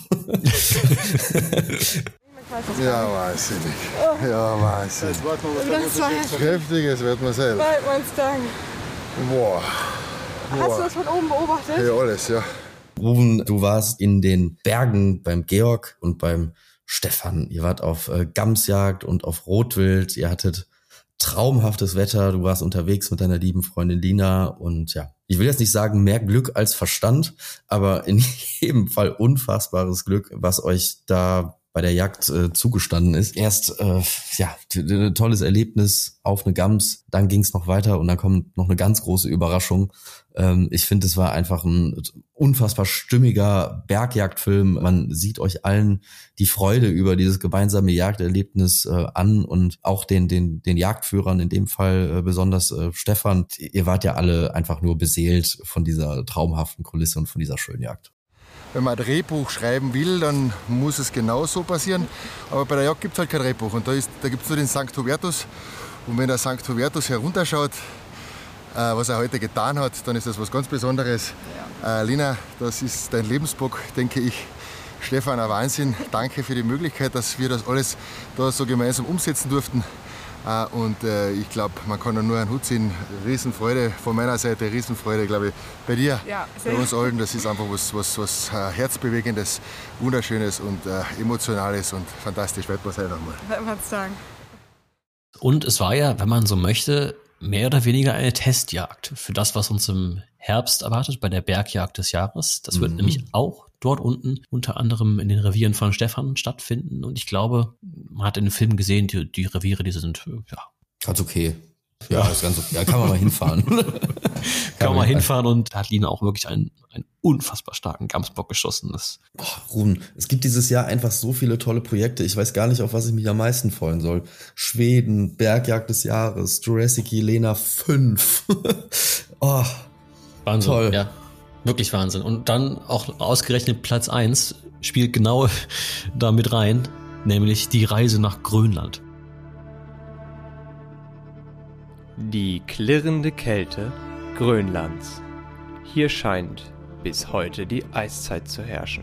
Ja, weiß ich nicht. Ja, weiß ich nicht. Das war Kräftiges wird man selber. Weidmannsgang. Boah. Hast du das von oben beobachtet? Ja, alles, ja. Rufen, du warst in den Bergen beim Georg und beim Stefan. Ihr wart auf äh, Gamsjagd und auf Rotwild. Ihr hattet traumhaftes Wetter. Du warst unterwegs mit deiner lieben Freundin Lina und ja, ich will jetzt nicht sagen mehr Glück als Verstand, aber in jedem Fall unfassbares Glück, was euch da bei der Jagd äh, zugestanden ist. Erst, äh, ja, ein tolles Erlebnis auf eine Gams, dann ging es noch weiter und dann kommt noch eine ganz große Überraschung. Ähm, ich finde, es war einfach ein unfassbar stimmiger Bergjagdfilm. Man sieht euch allen die Freude über dieses gemeinsame Jagderlebnis äh, an und auch den den den Jagdführern, in dem Fall äh, besonders äh, Stefan. Ihr wart ja alle einfach nur beseelt von dieser traumhaften Kulisse und von dieser schönen Jagd. Wenn man ein Drehbuch schreiben will, dann muss es genau so passieren. Aber bei der Jagd gibt es halt kein Drehbuch. Und da, ist, da gibt es nur den Sankt Hubertus. Und wenn der Sankt Hubertus herunterschaut, äh, was er heute getan hat, dann ist das was ganz Besonderes. Ja. Äh, Lina, das ist dein Lebensbock, denke ich. Stefan, ein Wahnsinn. Danke für die Möglichkeit, dass wir das alles da so gemeinsam umsetzen durften. Und äh, ich glaube, man kann da nur einen Hut ziehen. Riesenfreude von meiner Seite, Riesenfreude, glaube ich, bei dir, ja, bei uns allen. Das ist einfach was, was, was äh, Herzbewegendes, Wunderschönes und äh, Emotionales und fantastisch. Wird man sein nochmal. Wird man sagen. Und es war ja, wenn man so möchte, mehr oder weniger eine Testjagd für das, was uns im Herbst erwartet, bei der Bergjagd des Jahres. Das wird mhm. nämlich auch dort unten, unter anderem in den Revieren von Stefan, stattfinden. Und ich glaube, man hat in den Filmen gesehen, die, die Reviere, die sind, ja. Ganz okay. Ja, ja. Ist ganz okay. Da kann man mal hinfahren. kann, kann man mal hinfahren und da hat Lina auch wirklich einen, einen unfassbar starken Gamsbock geschossen. Das oh, Ruben, es gibt dieses Jahr einfach so viele tolle Projekte. Ich weiß gar nicht, auf was ich mich am meisten freuen soll. Schweden, Bergjagd des Jahres, Jurassic Lena fünf. Oh, Wahnsinn, toll. Ja. Wirklich Wahnsinn. Und dann auch ausgerechnet Platz eins spielt genau da mit rein, nämlich die Reise nach Grönland. Die klirrende Kälte Grönlands. Hier scheint bis heute die Eiszeit zu herrschen.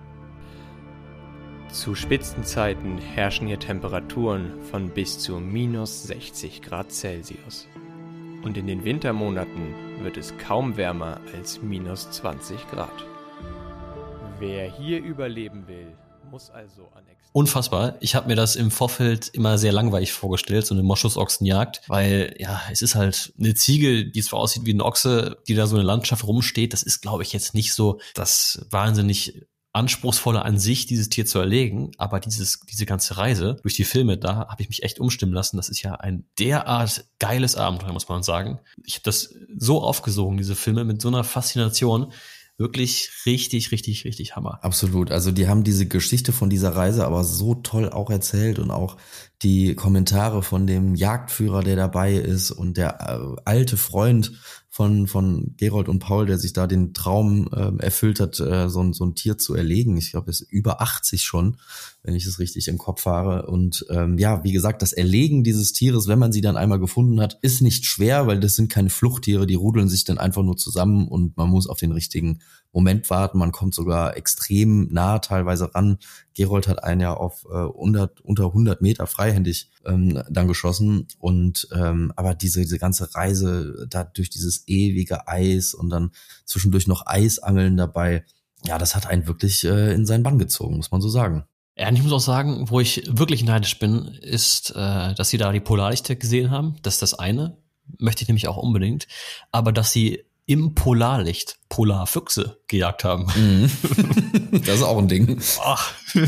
Zu Spitzenzeiten herrschen hier Temperaturen von bis zu minus sechzig Grad Celsius. Und in den Wintermonaten wird es kaum wärmer als minus zwanzig Grad. Wer hier überleben will, muss also an Ex- Unfassbar. Ich habe mir das im Vorfeld immer sehr langweilig vorgestellt, so eine Moschusochsenjagd, weil ja, es ist halt eine Ziege, die zwar aussieht wie ein Ochse, die da so eine Landschaft rumsteht. Das ist, glaube ich, jetzt nicht so das wahnsinnig anspruchsvolle an sich, dieses Tier zu erlegen, aber dieses diese ganze Reise durch die Filme, da habe ich mich echt umstimmen lassen. Das ist ja ein derart geiles Abenteuer, muss man sagen. Ich habe das so aufgesogen, diese Filme, mit so einer Faszination. Wirklich richtig, richtig, richtig Hammer. Absolut. Also die haben diese Geschichte von dieser Reise aber so toll auch erzählt und auch die Kommentare von dem Jagdführer, der dabei ist und der äh, alte Freund von von Gerold und Paul, der sich da den Traum äh, erfüllt hat, äh, so, ein, so ein Tier zu erlegen. Ich glaube, er ist über achtzig schon, wenn ich es richtig im Kopf habe. Und ähm, ja, wie gesagt, das Erlegen dieses Tieres, wenn man sie dann einmal gefunden hat, ist nicht schwer, weil das sind keine Fluchttiere, die rudeln sich dann einfach nur zusammen und man muss auf den richtigen Moment warten. Man kommt sogar extrem nah teilweise ran. Gerold hat einen ja auf äh, hundert, unter hundert Meter freihändig ähm, dann geschossen. Und ähm, aber diese diese ganze Reise da durch dieses ewige Eis und dann zwischendurch noch Eisangeln dabei, ja, das hat einen wirklich äh, in seinen Bann gezogen, muss man so sagen. Ja, und ich muss auch sagen, wo ich wirklich neidisch bin, ist, äh, dass sie da die Polarlichter gesehen haben. Das ist das eine. Möchte ich nämlich auch unbedingt. Aber dass sie im Polarlicht Polarfüchse gejagt haben. Mhm. Das ist auch ein Ding. Ach,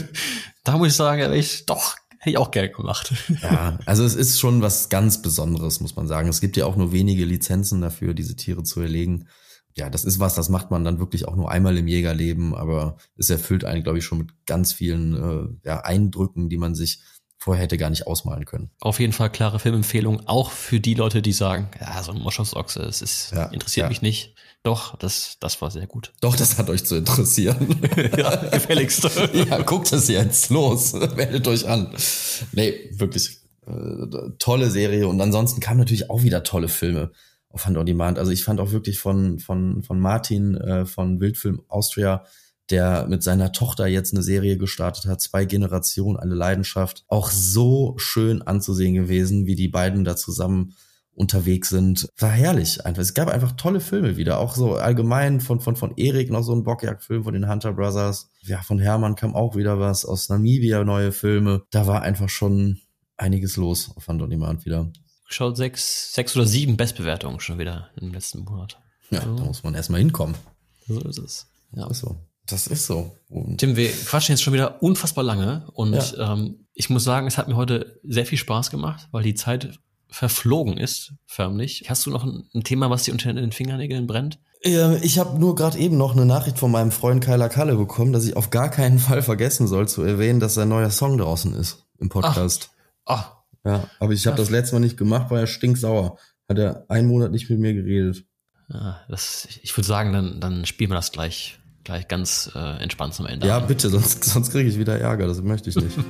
da muss ich sagen, ich, doch, hätte ich auch gerne gemacht. Ja, also es ist schon was ganz Besonderes, muss man sagen. Es gibt ja auch nur wenige Lizenzen dafür, diese Tiere zu erlegen. Ja, das ist was, das macht man dann wirklich auch nur einmal im Jägerleben, aber es erfüllt einen, glaube ich, schon mit ganz vielen äh, ja, Eindrücken, die man sich vorher hätte gar nicht ausmalen können. Auf jeden Fall klare Filmempfehlung, auch für die Leute, die sagen, ja, so ein Moschusochse, es ist, Ja, interessiert ja. mich nicht. Doch, das, das war sehr gut. Doch, das hat euch zu interessieren. Ja, gefälligst. Ja, guckt es jetzt, los, meldet euch an. Nee, wirklich äh, tolle Serie und ansonsten kamen natürlich auch wieder tolle Filme auf Hand on Demand. Also ich fand auch wirklich von von von Martin äh, von Wildfilm Austria, der mit seiner Tochter jetzt eine Serie gestartet hat, zwei Generationen, eine Leidenschaft, auch so schön anzusehen gewesen, wie die beiden da zusammen unterwegs sind. War herrlich einfach. Es gab einfach tolle Filme wieder, auch so allgemein von von von Erik noch so ein Bockjagdfilm von den Hunter Brothers. Ja, von Hermann kam auch wieder was, aus Namibia neue Filme. Da war einfach schon einiges los auf Hand on Demand wieder. Schaut sechs, sechs oder sieben Bestbewertungen schon wieder im letzten Monat. Ja, so. Da muss man erstmal hinkommen. So ist es. Ja. Das ist so. Das ist so. Und Tim, wir quatschen jetzt schon wieder unfassbar lange und Ja. ähm, ich muss sagen, es hat mir heute sehr viel Spaß gemacht, weil die Zeit verflogen ist, förmlich. Hast du noch ein, ein Thema, was dir unter den Fingernägeln brennt? Ähm, ich habe nur gerade eben noch eine Nachricht von meinem Freund Kyla Kalle bekommen, dass ich auf gar keinen Fall vergessen soll zu erwähnen, dass sein neuer Song draußen ist im Podcast. Ah, Ja, aber ich habe das letzte Mal nicht gemacht, weil er stinksauer. Hat er einen Monat nicht mit mir geredet. ja, das, ich würde sagen, dann, dann spielen wir das gleich, gleich ganz äh, entspannt zum Ende. Ja, an. bitte, sonst, sonst kriege ich wieder Ärger, das möchte ich nicht.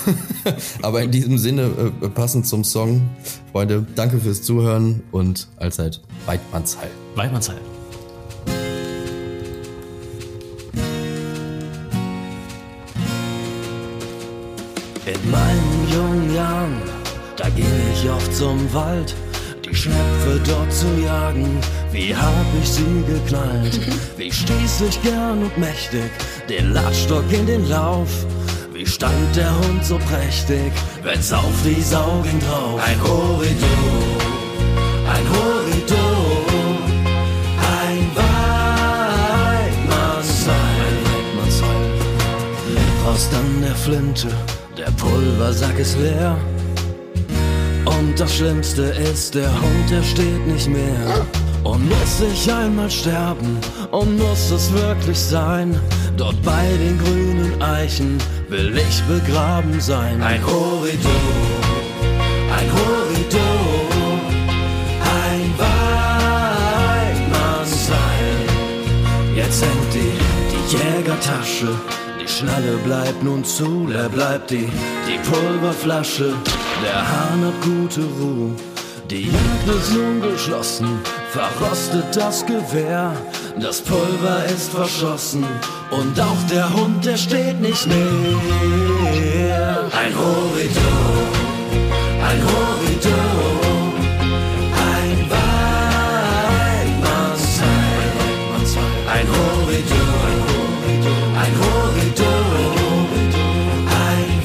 Aber in diesem Sinne, äh, passend zum Song, Freunde, danke fürs Zuhören und allzeit Weidmannsheil. Weidmannsheil. In meinen jungen Jahren, da ging ich oft zum Wald, die Schnepfe dort zu jagen. Wie hab ich sie geknallt? Wie stieß ich gern und mächtig den Latschstock in den Lauf? Wie stand der Hund so prächtig, wenn's auf die Sau ging drauf? Ein Horridor, ein Horridor, ein Weidmannsheil, ein Weidmannsheil. Rost an der Flinte, der Pulversack ist leer. Und das Schlimmste ist, der Hund, der steht nicht mehr. Und muss ich einmal sterben, und muss es wirklich sein? Dort bei den grünen Eichen will ich begraben sein. Ein Horridor, ein Horridor, ein Weidmannsheil. Jetzt hängt die, die Jägertasche, die Schnalle bleibt nun zu, leer bleibt die, die Pulverflasche. Der Hahn hat gute Ruhe, die Jagd ist nun geschlossen, verrostet das Gewehr, das Pulver ist verschossen und auch der Hund, der steht nicht mehr. Ein Horridor, ein Horridor, ein Weidmannsheil, ein Horridor, ein Horridor, ein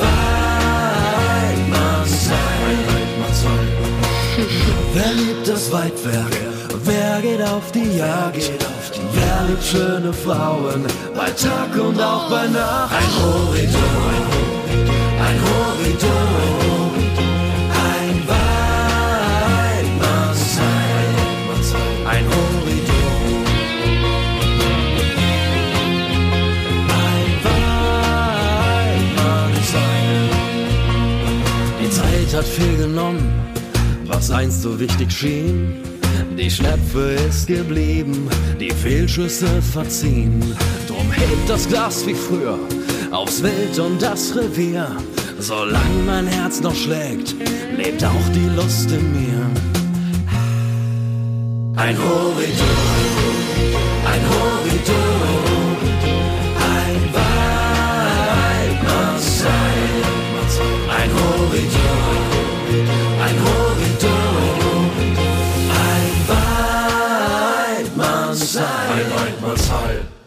Weidmannsheil. Wer liebt das Weidwerk? Wer geht auf die Jagd? Wer liebt schöne Frauen? Bei Tag und auch bei Nacht. Ein Horridor, ein Horridor, ein Weidmannsheil, ein Horridor, ein Weidmannsheil. Die Zeit hat viel genommen, was einst so wichtig schien. Die Schnepfe ist geblieben, die Fehlschüsse verziehen. Drum hebt das Glas wie früher aufs Wild und das Revier. Solange mein Herz noch schlägt, lebt auch die Lust in mir. Ein Horridor, ein Horridor, ein Wald muss sein. Ein Horridor, ein Horridor, ein Wald muss sein. Ein Wald muss sein.